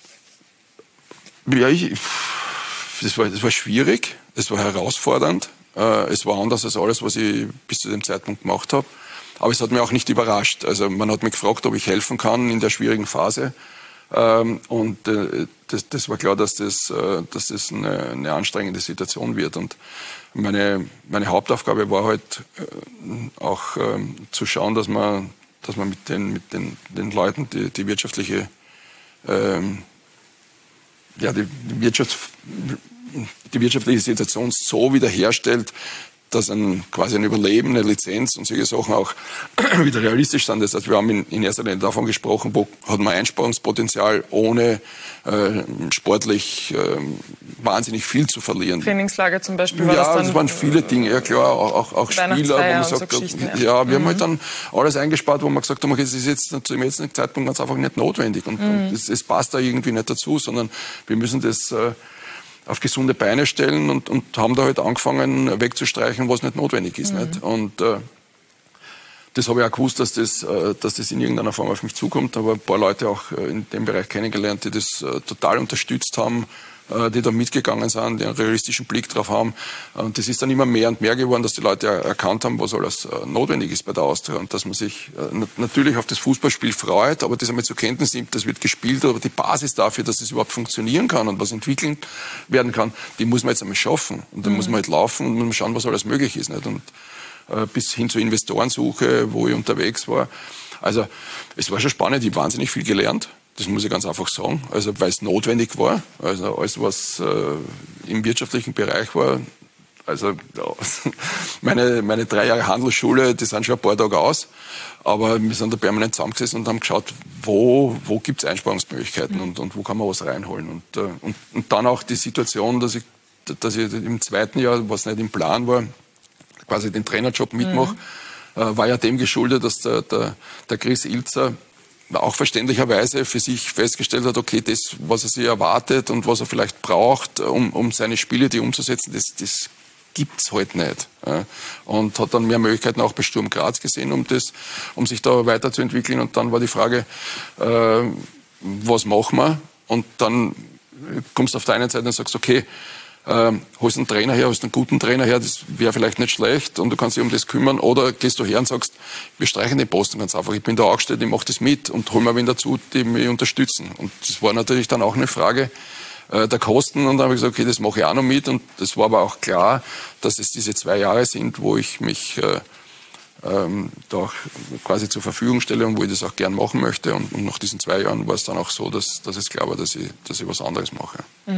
Ja, ich, das war, das war schwierig, es war herausfordernd. Es war anders als alles, was ich bis zu dem Zeitpunkt gemacht habe. Aber es hat mich auch nicht überrascht. Also man hat mich gefragt, ob ich helfen kann in der schwierigen Phase. Und das, das war klar, dass das, dass das eine, eine anstrengende Situation wird. Und meine, meine Hauptaufgabe war halt auch zu schauen, dass man, dass man mit den, mit den, den Leuten die, die wirtschaftliche, ja, die, die Wirtschafts die wirtschaftliche Situation so wiederherstellt, dass ein, quasi ein Überleben, eine Lizenz und solche Sachen auch wieder realistisch sind. Das heißt, wir haben in, in erster Linie davon gesprochen, wo hat man Einsparungspotenzial, ohne äh, sportlich äh, wahnsinnig viel zu verlieren. Trainingslager zum Beispiel war ja, das dann? Ja, das waren viele Dinge, ja klar, auch, auch Spieler, wo man sagt, so ja, ja, wir mhm. haben halt dann alles eingespart, wo man gesagt haben, okay, das ist jetzt zum jetzigen Zeitpunkt ganz einfach nicht notwendig und, mhm. und es, es passt da irgendwie nicht dazu, sondern wir müssen das äh, auf gesunde Beine stellen und, und haben da halt angefangen wegzustreichen, was nicht notwendig ist. Mhm. Nicht? Und äh, das habe ich auch gewusst, dass das, äh, dass das in irgendeiner Form auf mich zukommt. Aber ein paar Leute auch äh, in dem Bereich kennengelernt, die das äh, total unterstützt haben, äh, die da mitgegangen sind, die einen realistischen Blick drauf haben. Und das ist dann immer mehr und mehr geworden, dass die Leute erkannt haben, was alles äh, notwendig ist bei der Austria. Und dass man sich äh, natürlich auf das Fußballspiel freut, aber das einmal zur Kenntnis nimmt, das wird gespielt, aber die Basis dafür, dass es überhaupt funktionieren kann und was entwickelt werden kann, die muss man jetzt einmal schaffen. Und dann mhm. muss man halt laufen und muss man schauen, was alles möglich ist. Nicht? Und äh, bis hin zur Investorensuche, wo ich unterwegs war. Also es war schon spannend, ich habe wahnsinnig viel gelernt. Das muss ich ganz einfach sagen. Also weil es notwendig war. Also alles, was äh, im wirtschaftlichen Bereich war. Also ja, meine, meine drei Jahre Handelsschule, die sind schon ein paar Tage aus. Aber wir sind da permanent zusammengesessen und haben geschaut, wo, wo gibt es Einsparungsmöglichkeiten mhm. und, und wo kann man was reinholen. Und, äh, und, und dann auch die Situation, dass ich, dass ich im zweiten Jahr, was nicht im Plan war, quasi den Trainerjob mitmache, mhm. äh, war ja dem geschuldet, dass der, der, der Chris Ilzer auch verständlicherweise für sich festgestellt hat, okay, das, was er sich erwartet und was er vielleicht braucht, um, um seine Spiele, die umzusetzen, das, das gibt's halt nicht. Ja. Und hat dann mehr Möglichkeiten auch bei Sturm Graz gesehen, um das, um sich da weiterzuentwickeln. Und dann war die Frage, äh, was machen wir? Und dann kommst du auf der einen Seite und sagst, okay, Ähm, holst einen Trainer her, holst einen guten Trainer her, das wäre vielleicht nicht schlecht und du kannst dich um das kümmern. Oder gehst du her und sagst, wir streichen den Posten ganz einfach. Ich bin da angestellt, ich mache das mit und hol mir wen dazu, die mich unterstützen. Und das war natürlich dann auch eine Frage äh, der Kosten. Und dann habe ich gesagt, okay, das mache ich auch noch mit. Und das war aber auch klar, dass es diese zwei Jahre sind, wo ich mich äh, ähm, da auch quasi zur Verfügung stelle und wo ich das auch gern machen möchte. Und, und nach diesen zwei Jahren war es dann auch so, dass, dass es klar war, dass ich, dass ich was anderes mache. Mhm.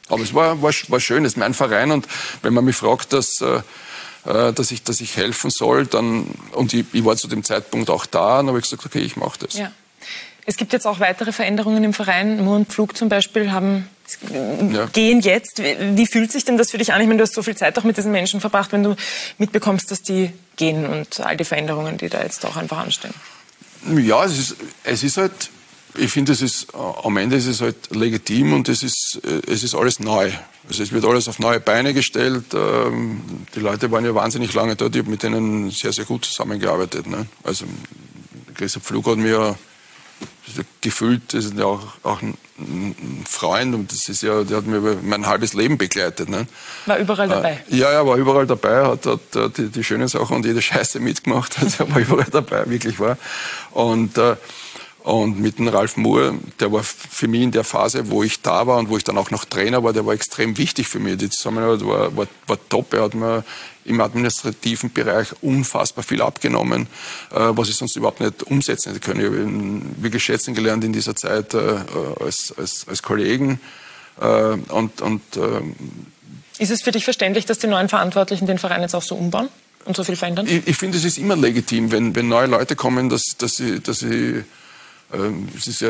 Aber es war, war, war schön, es ist mein Verein und wenn man mich fragt, dass, äh, dass, ich, dass ich helfen soll, dann, und ich, ich war zu dem Zeitpunkt auch da, dann habe ich gesagt, okay, ich mache das. Ja. Es gibt jetzt auch weitere Veränderungen im Verein. Moor und Pflug zum Beispiel haben, ja. gehen jetzt. Wie, wie fühlt sich denn das für dich an? Ich meine, du hast so viel Zeit auch mit diesen Menschen verbracht, wenn du mitbekommst, dass die gehen und all die Veränderungen, die da jetzt auch einfach anstehen. Ja, es ist, es ist halt, ich finde, es ist, am Ende ist es halt legitim und es ist, es ist alles neu. Also es wird alles auf neue Beine gestellt. Die Leute waren ja wahnsinnig lange dort. Ich habe mit denen sehr, sehr gut zusammengearbeitet. Ne? Also Christoph Pflug hat mir gefühlt, das ist ja auch, auch ein, ein Freund und das ist ja, der hat mir mein halbes Leben begleitet. Ne? War überall dabei? Äh, ja, ja, war überall dabei, hat, hat die, die schönen Sachen und jede Scheiße mitgemacht. Also er war überall dabei, wirklich war. Und, äh, und mit dem Ralf Moor, der war für mich in der Phase, wo ich da war und wo ich dann auch noch Trainer war, der war extrem wichtig für mich. Die Zusammenarbeit war, war, war top. Er hat mir im administrativen Bereich unfassbar viel abgenommen, äh, was ich sonst überhaupt nicht umsetzen hätte können. Ich habe ihn wirklich schätzen gelernt in dieser Zeit äh, als, als, als Kollegen. Äh, und, und, äh, ist es für dich verständlich, dass die neuen Verantwortlichen den Verein jetzt auch so umbauen und so viel verändern? Ich, ich finde, es ist immer legitim, wenn, wenn neue Leute kommen, dass, dass sie, dass sie äh, es ist ja,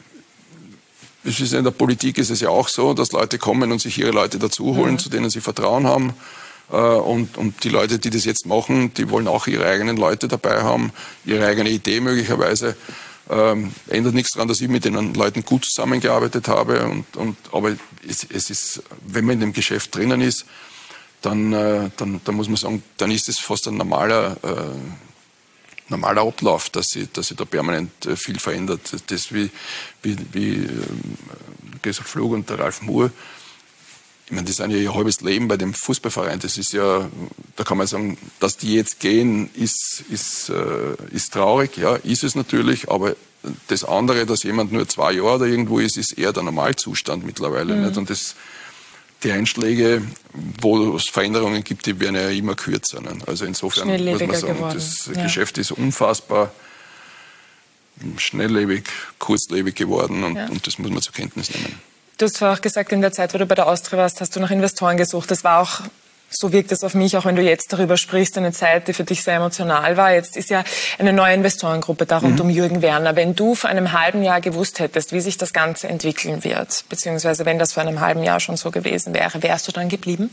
es ist in der Politik ist es ja auch so, dass Leute kommen und sich ihre Leute dazu holen, mhm. zu denen sie Vertrauen haben. Und, und die Leute, die das jetzt machen, die wollen auch ihre eigenen Leute dabei haben, ihre eigene Idee möglicherweise. Ähm, ändert nichts daran, dass ich mit den Leuten gut zusammengearbeitet habe. Und, und, aber es, es ist, wenn man in dem Geschäft drinnen ist, dann, äh, dann, dann muss man sagen, dann ist es fast ein normaler, äh, normaler Ablauf, dass sich dass sie da permanent äh, viel verändert. Das wie, wie, wie äh, Christoph Pflug und der Ralf Moor. Ich meine, die sind ja ihr halbes Leben bei dem Fußballverein. Das ist ja, da kann man sagen, dass die jetzt gehen, ist, ist, äh, ist traurig. Ja, ist es natürlich. Aber das andere, dass jemand nur zwei Jahre da irgendwo ist, ist eher der Normalzustand mittlerweile. Mhm. Nicht? Und das, die Einschläge, wo es Veränderungen gibt, die werden ja immer kürzer. Nicht? Also insofern muss man sagen, geworden. Das ja. Geschäft ist unfassbar schnelllebig, kurzlebig geworden. Und, ja. und das muss man zur Kenntnis nehmen. Du hast vorher auch gesagt, in der Zeit, wo du bei der Austria warst, hast du nach Investoren gesucht. Das war auch, so wirkt es auf mich, auch wenn du jetzt darüber sprichst, eine Zeit, die für dich sehr emotional war. Jetzt ist ja eine neue Investorengruppe da rund mhm. um Jürgen Werner. Wenn du vor einem halben Jahr gewusst hättest, wie sich das Ganze entwickeln wird, beziehungsweise wenn das vor einem halben Jahr schon so gewesen wäre, wärst du dann geblieben?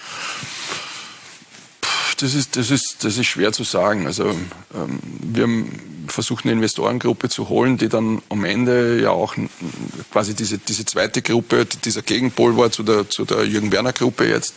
Das ist, das ist, das ist schwer zu sagen. Also, ähm, wir haben versucht, eine Investorengruppe zu holen, die dann am Ende ja auch quasi diese, diese zweite Gruppe, dieser Gegenpol war zu der, zu der Jürgen-Werner-Gruppe jetzt.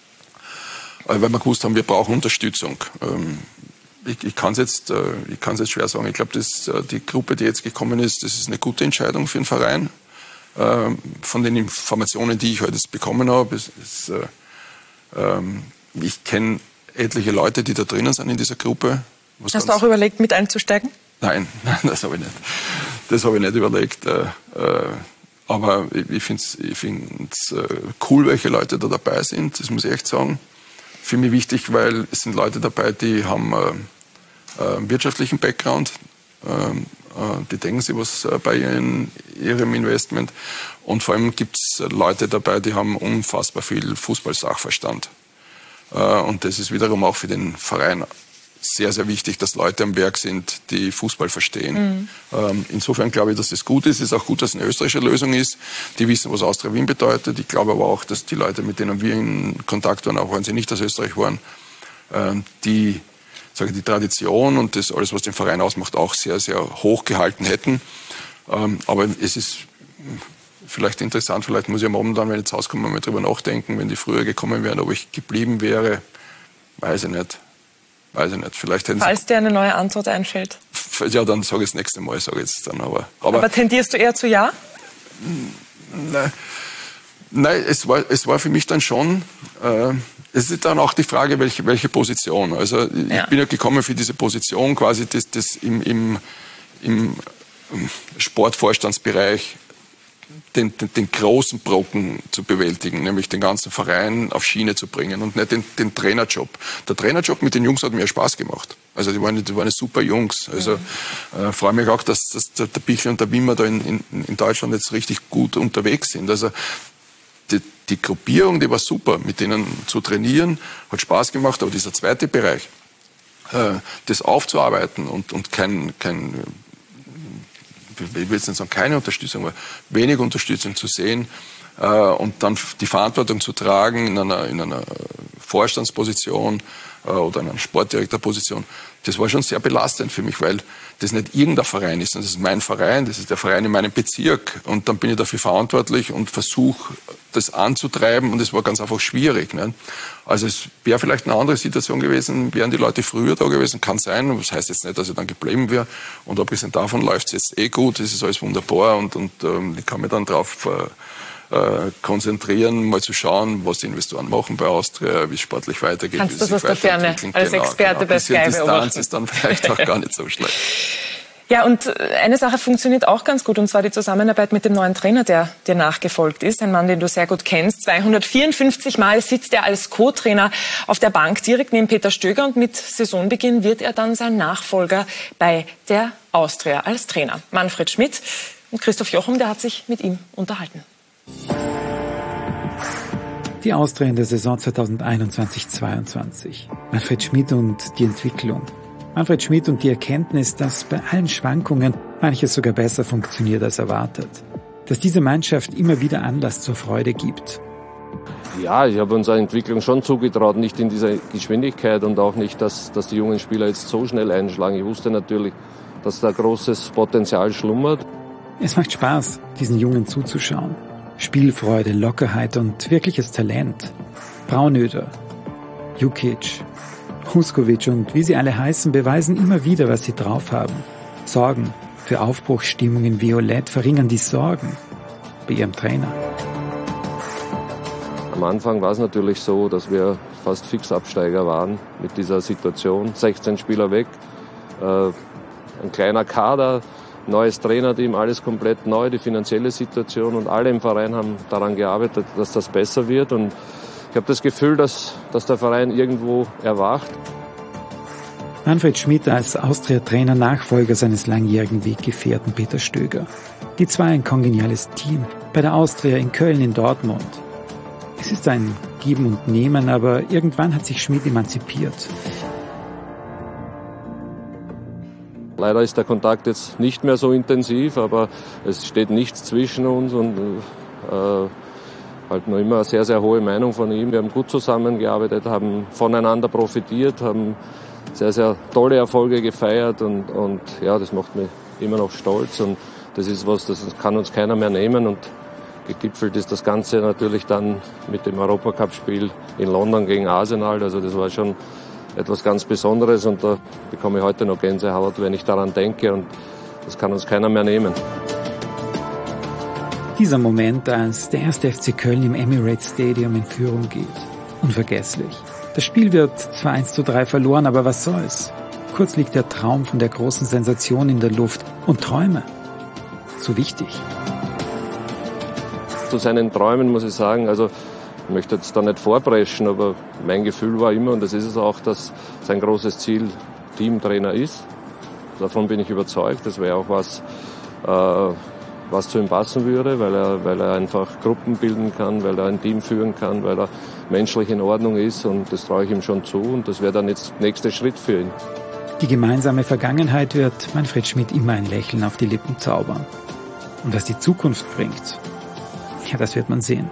Weil wir gewusst haben, wir brauchen Unterstützung. Ähm, ich ich kann es jetzt, äh, ich kann's jetzt schwer sagen. Ich glaube, äh, die Gruppe, die jetzt gekommen ist, das ist eine gute Entscheidung für den Verein. Ähm, von den Informationen, die ich heute jetzt bekommen habe, ist, ist, äh, ähm, ich kenne etliche Leute, die da drinnen sind in dieser Gruppe. Was Hast du auch überlegt, mit einzusteigen? Nein, nein, das habe ich nicht. Das habe ich nicht überlegt. Äh, äh, aber ich, ich finde es ich find's, äh, cool, welche Leute da dabei sind. Das muss ich echt sagen. Für mich wichtig, weil es sind Leute dabei, die haben äh, äh, wirtschaftlichen Background. Äh, äh, die denken sich was äh, bei ihren, ihrem Investment. Und vor allem gibt es Leute dabei, die haben unfassbar viel Fußball-Sachverstand. Und das ist wiederum auch für den Verein sehr, sehr wichtig, dass Leute am Werk sind, die Fußball verstehen. Mhm. Insofern glaube ich, dass das gut ist. Es ist auch gut, dass es eine österreichische Lösung ist. Die wissen, was Austria Wien bedeutet. Ich glaube aber auch, dass die Leute, mit denen wir in Kontakt waren, auch wenn sie nicht aus Österreich waren, die, sage ich, die Tradition und das alles, was den Verein ausmacht, auch sehr, sehr hoch gehalten hätten. Aber es ist vielleicht interessant, vielleicht muss ich am Abend dann, wenn ich ins Haus komme, mal drüber nachdenken, wenn die früher gekommen wären, ob ich geblieben wäre, weiß ich nicht. Weiß ich nicht. Vielleicht hätten Falls dir eine neue Antwort einfällt. Ja, dann sage ich das nächste Mal, sage ich jetzt dann. Aber, aber, aber tendierst du eher zu Ja? Nein, nein es, war, es war für mich dann schon, äh, es ist dann auch die Frage, welche, welche Position. Also ich ja. bin ja gekommen für diese Position, quasi das, das im, im, im Sportvorstandsbereich Den, den, den großen Brocken zu bewältigen, nämlich den ganzen Verein auf Schiene zu bringen und nicht den, den Trainerjob. Der Trainerjob mit den Jungs hat mir Spaß gemacht. Also die waren, die waren super Jungs. Also äh, freue mich auch, dass, dass der Bichler und der Wimmer da in, in, in Deutschland jetzt richtig gut unterwegs sind. Also die, die Gruppierung, die war super, mit denen zu trainieren, hat Spaß gemacht, aber dieser zweite Bereich, äh, das aufzuarbeiten und, und kein, kein, ich will jetzt nicht sagen keine Unterstützung, aber wenig Unterstützung zu sehen, äh, und dann die Verantwortung zu tragen in einer, in einer Vorstandsposition äh, oder in einer Sportdirektorposition, das war schon sehr belastend für mich, weil das nicht irgendein Verein ist, sondern das ist mein Verein, das ist der Verein in meinem Bezirk und dann bin ich dafür verantwortlich und versuche, das anzutreiben und es war ganz einfach schwierig. Ne? Also es wäre vielleicht eine andere Situation gewesen, wären die Leute früher da gewesen, kann sein, das heißt jetzt nicht, dass ich dann geblieben wäre und abgesehen davon läuft es jetzt eh gut, es ist alles wunderbar und, und ähm, ich kann mich dann drauf äh, Äh, konzentrieren, mal zu schauen, was die Investoren machen bei Austria, wie es sportlich weitergeht. Kannst du das aus der Ferne als genau, Experte genau. bei Sky beobachten? Distanz ist dann vielleicht auch gar nicht so schlecht. Ja, und eine Sache funktioniert auch ganz gut, und zwar die Zusammenarbeit mit dem neuen Trainer, der dir nachgefolgt ist. Ein Mann, den du sehr gut kennst. zweihundertvierundfünfzig Mal sitzt er als Co-Trainer auf der Bank direkt neben Peter Stöger und mit Saisonbeginn wird er dann sein Nachfolger bei der Austria als Trainer. Manfred Schmidt und Christoph Jochum, der hat sich mit ihm unterhalten. Die Austria in der Saison zweitausendeinundzwanzig zweiundzwanzig. Manfred Schmidt und die Entwicklung. Manfred Schmidt und die Erkenntnis, dass bei allen Schwankungen manches sogar besser funktioniert als erwartet. Dass diese Mannschaft immer wieder Anlass zur Freude gibt. Ja, ich habe unserer Entwicklung schon zugetraut, nicht in dieser Geschwindigkeit und auch nicht, dass, dass die jungen Spieler jetzt so schnell einschlagen. Ich wusste natürlich, dass da großes Potenzial schlummert. Es macht Spaß, diesen Jungen zuzuschauen. Spielfreude, Lockerheit und wirkliches Talent. Braunöder, Jukic, Huskovic und wie sie alle heißen, beweisen immer wieder, was sie drauf haben. Sorgen für Aufbruchsstimmung in Violett, verringern die Sorgen bei ihrem Trainer. Am Anfang war es natürlich so, dass wir fast Fixabsteiger waren mit dieser Situation. sechzehn Spieler weg, äh, ein kleiner Kader, neues Trainerteam, alles komplett neu, die finanzielle Situation und alle im Verein haben daran gearbeitet, dass das besser wird und ich habe das Gefühl, dass, dass der Verein irgendwo erwacht. Manfred Schmidt als Austria-Trainer, Nachfolger seines langjährigen Weggefährten Peter Stöger. Die zwei ein kongeniales Team, bei der Austria, in Köln, in Dortmund. Es ist ein Geben und Nehmen, aber irgendwann hat sich Schmidt emanzipiert. Leider ist der Kontakt jetzt nicht mehr so intensiv, aber es steht nichts zwischen uns und äh, halt noch immer eine sehr, sehr hohe Meinung von ihm. Wir haben gut zusammengearbeitet, haben voneinander profitiert, haben sehr, sehr tolle Erfolge gefeiert und, und ja, das macht mich immer noch stolz und das ist was, das kann uns keiner mehr nehmen und gegipfelt ist das Ganze natürlich dann mit dem Europacup-Spiel in London gegen Arsenal, also das war schon etwas ganz Besonderes und da bekomme ich heute noch Gänsehaut, wenn ich daran denke und das kann uns keiner mehr nehmen. Dieser Moment, als der erste F C Köln im Emirates Stadium in Führung geht. Unvergesslich. Das Spiel wird zwar eins zu drei verloren, aber was soll's? Kurz liegt der Traum von der großen Sensation in der Luft. Und Träume. So wichtig. Zu seinen Träumen muss ich sagen, also ich möchte jetzt da nicht vorpreschen, aber mein Gefühl war immer, und das ist es auch, dass sein großes Ziel Teamtrainer ist. Davon bin ich überzeugt. Das wäre auch was, äh, was zu ihm passen würde, weil er, weil er einfach Gruppen bilden kann, weil er ein Team führen kann, weil er menschlich in Ordnung ist und das traue ich ihm schon zu und das wäre dann jetzt der nächste Schritt für ihn. Die gemeinsame Vergangenheit wird Manfred Schmidt immer ein Lächeln auf die Lippen zaubern. Und was die Zukunft bringt, ja, das wird man sehen.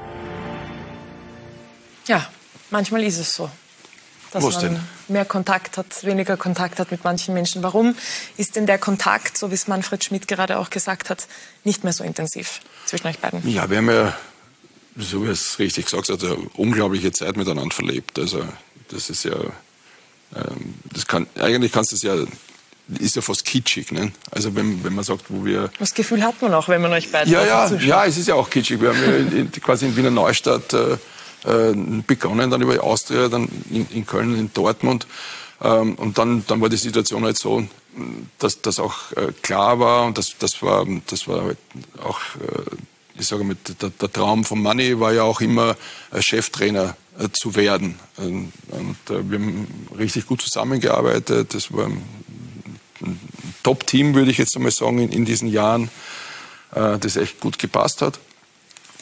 Ja, manchmal ist es so, dass Was man denn? mehr Kontakt hat, weniger Kontakt hat mit manchen Menschen. Warum ist denn der Kontakt, so wie es Manfred Schmidt gerade auch gesagt hat, nicht mehr so intensiv zwischen euch beiden? Ja, wir haben ja, so wie es richtig gesagt hat, eine unglaubliche Zeit miteinander verlebt. Also das ist ja, ähm, das kann, eigentlich kannst du es ja, ist ja fast kitschig, ne? Also wenn, wenn man sagt, wo wir... Das Gefühl hat man auch, wenn man euch beiden ja, ja, zuschaut. ja, es ist ja auch kitschig. Wir haben ja in, quasi in Wiener Neustadt äh, begonnen, dann über Austria, dann in, in Köln, in Dortmund. Ähm, und dann, dann war die Situation halt so, dass das auch äh, klar war und das, das war, das war halt auch, äh, ich sage mal, der, der Traum von Manni war ja auch immer, äh, Cheftrainer äh, zu werden. Und, und äh, wir haben richtig gut zusammengearbeitet. Das war ein, ein Top-Team, würde ich jetzt einmal sagen, in, in diesen Jahren, äh, das echt gut gepasst hat.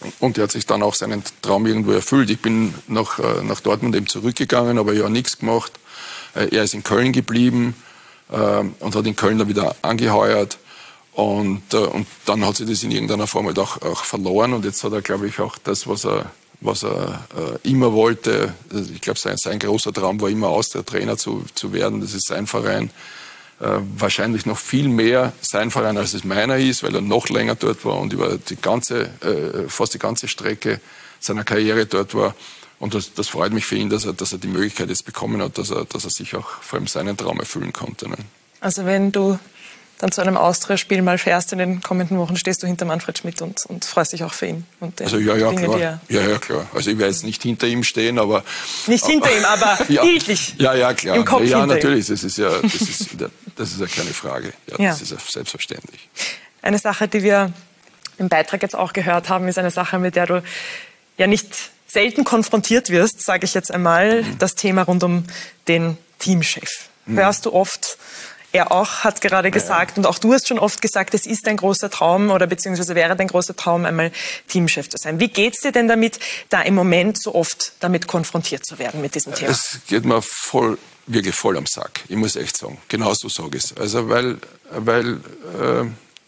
Und er hat sich dann auch seinen Traum irgendwo erfüllt. Ich bin nach, nach Dortmund eben zurückgegangen, aber ja nichts gemacht. Er ist in Köln geblieben äh, und hat in Köln dann wieder angeheuert. Und, äh, und dann hat sich das in irgendeiner Form halt auch, auch verloren. Und jetzt hat er, glaube ich, auch das, was er, was er äh, immer wollte. Ich glaube, sein, sein großer Traum war immer, Austria-Trainer zu, zu werden. Das ist sein Verein. Äh, wahrscheinlich noch viel mehr sein Verein, als es meiner ist, weil er noch länger dort war und über die ganze, äh, fast die ganze Strecke seiner Karriere dort war. Und das, das freut mich für ihn, dass er, dass er die Möglichkeit jetzt bekommen hat, dass er, dass er sich auch vor allem seinen Traum erfüllen konnte. Ne? Also wenn du dann zu einem Austria-Spiel mal fährst in den kommenden Wochen, stehst du hinter Manfred Schmidt und, und freust dich auch für ihn. Und also ja, ja, Dinge, klar. Er ja, ja, klar. Also ich werde jetzt nicht hinter ihm stehen, aber... Nicht hinter aber, ihm, aber ja, bildlich. Ja, ja, klar. Im Kopf ja, hinter natürlich. ihm. Das ist ja, das ist, das ist ja keine Frage. Ja, ja. Das ist ja selbstverständlich. Eine Sache, die wir im Beitrag jetzt auch gehört haben, ist eine Sache, mit der du ja nicht selten konfrontiert wirst, sage ich jetzt einmal, mhm. das Thema rund um den Teamchef. Mhm. Hörst du oft... Er auch hat gerade gesagt, ja. und auch du hast schon oft gesagt, es ist ein großer Traum oder beziehungsweise wäre dein großer Traum, einmal Teamchef zu sein. Wie geht's dir denn damit, da im Moment so oft damit konfrontiert zu werden mit diesem Thema? Es geht mir voll, wirklich voll am Sack. Ich muss echt sagen. Genau so sage ich es. Also weil, weil, äh,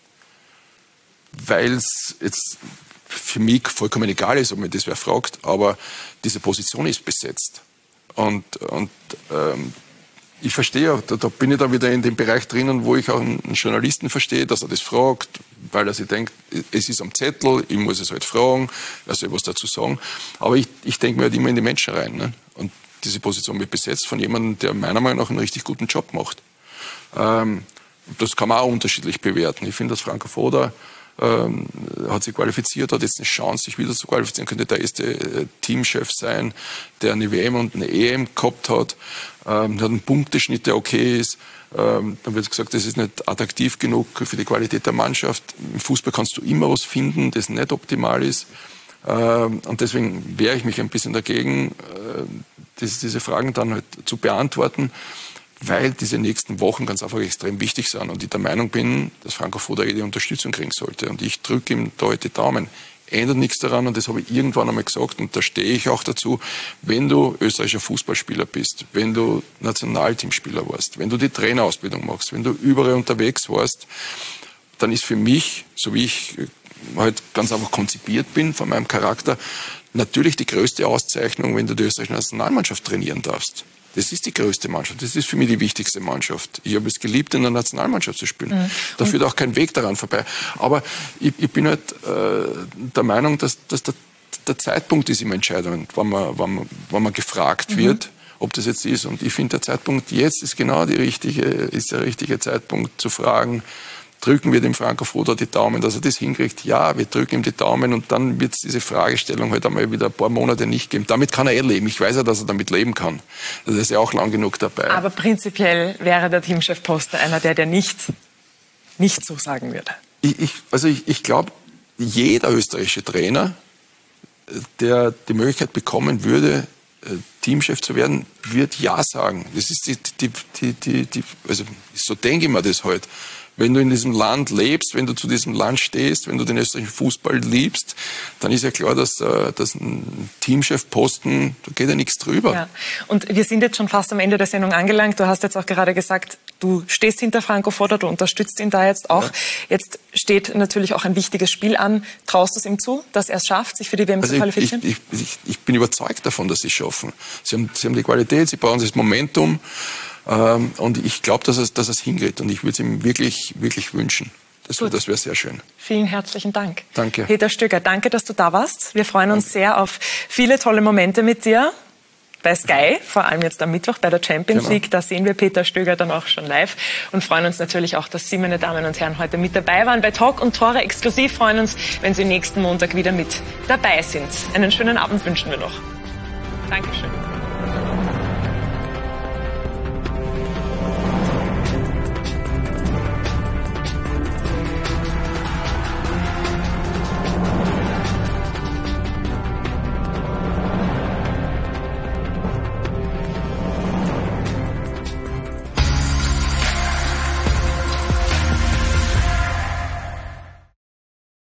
weil es jetzt für mich vollkommen egal ist, ob mich das wer fragt, aber diese Position ist besetzt. Und, und ähm, ich verstehe, da, da bin ich dann wieder in dem Bereich drinnen, wo ich auch einen Journalisten verstehe, dass er das fragt, weil er sich denkt, es ist am Zettel, ich muss es halt fragen, er soll was dazu sagen. Aber ich, ich denke mir halt immer in die Menschen rein. Ne? Und diese Position wird besetzt von jemandem, der meiner Meinung nach einen richtig guten Job macht. Ähm, das kann man auch unterschiedlich bewerten. Ich finde, dass Franco Foda ähm, hat sich qualifiziert, hat jetzt eine Chance, sich wieder zu qualifizieren, könnte der erste äh, Teamchef sein, der eine W M und eine E M gehabt hat, ähm, hat einen Punkteschnitt, der okay ist. Ähm, dann wird gesagt, das ist nicht attraktiv genug für die Qualität der Mannschaft. Im Fußball kannst du immer was finden, das nicht optimal ist. Ähm, und deswegen wehre ich mich ein bisschen dagegen, äh, das, diese Fragen dann halt zu beantworten, weil diese nächsten Wochen ganz einfach extrem wichtig sind und ich der Meinung bin, dass Franco Foda jede Unterstützung kriegen sollte. Und ich drücke ihm da heute die Daumen. Ändert nichts daran und das habe ich irgendwann einmal gesagt und da stehe ich auch dazu, wenn du österreichischer Fußballspieler bist, wenn du Nationalteamspieler warst, wenn du die Trainerausbildung machst, wenn du überall unterwegs warst, dann ist für mich, so wie ich halt ganz einfach konzipiert bin von meinem Charakter, natürlich die größte Auszeichnung, wenn du die österreichische Nationalmannschaft trainieren darfst. Das ist die größte Mannschaft. Das ist für mich die wichtigste Mannschaft. Ich habe es geliebt, in der Nationalmannschaft zu spielen. Mhm. Da führt auch kein Weg daran vorbei. Aber ich, ich bin halt äh, der Meinung, dass, dass der, der Zeitpunkt ist immer entscheidend, wann man, wann man, wann man gefragt mhm. wird, ob das jetzt ist. Und ich finde, der Zeitpunkt jetzt ist genau die richtige, ist der richtige Zeitpunkt zu fragen, drücken wir dem Franco Foda die Daumen, dass er das hinkriegt. Ja, wir drücken ihm die Daumen und dann wird es diese Fragestellung halt einmal wieder ein paar Monate nicht geben. Damit kann er eh leben. Ich weiß ja, dass er damit leben kann. Das ist ja auch lang genug dabei. Aber prinzipiell wäre der Teamchef-Posten einer, der der nicht, nicht so sagen würde. Ich, ich, also ich, ich glaube, jeder österreichische Trainer, der die Möglichkeit bekommen würde, Teamchef zu werden, wird Ja sagen. Das ist die, die, die, die, die also so denke ich mir das halt. Wenn du in diesem Land lebst, wenn du zu diesem Land stehst, wenn du den österreichischen Fußball liebst, dann ist ja klar, dass, dass ein Teamchefposten, da geht ja nichts drüber. Ja. Und wir sind jetzt schon fast am Ende der Sendung angelangt. Du hast jetzt auch gerade gesagt, du stehst hinter Franco Foda, du unterstützt ihn da jetzt auch. Ja. Jetzt steht natürlich auch ein wichtiges Spiel an. Traust du es ihm zu, dass er es schafft, sich für die W M also zu qualifizieren? Ich, ich, ich, ich bin überzeugt davon, dass sie es schaffen. Sie haben, sie haben die Qualität, sie brauchen das Momentum. Ähm, und ich glaube, dass er dass es hinkriegt. Und ich würde es ihm wirklich, wirklich wünschen. Das, das wäre sehr schön. Vielen herzlichen Dank. Danke. Peter Stöger, danke, dass du da warst. Wir freuen uns sehr auf viele tolle Momente mit dir. Bei Sky, vor allem jetzt am Mittwoch bei der Champions genau. League. Da sehen wir Peter Stöger dann auch schon live und freuen uns natürlich auch, dass Sie, meine Damen und Herren, heute mit dabei waren bei Talk und Tore exklusiv. Freuen uns, wenn Sie nächsten Montag wieder mit dabei sind. Einen schönen Abend wünschen wir noch. Dankeschön.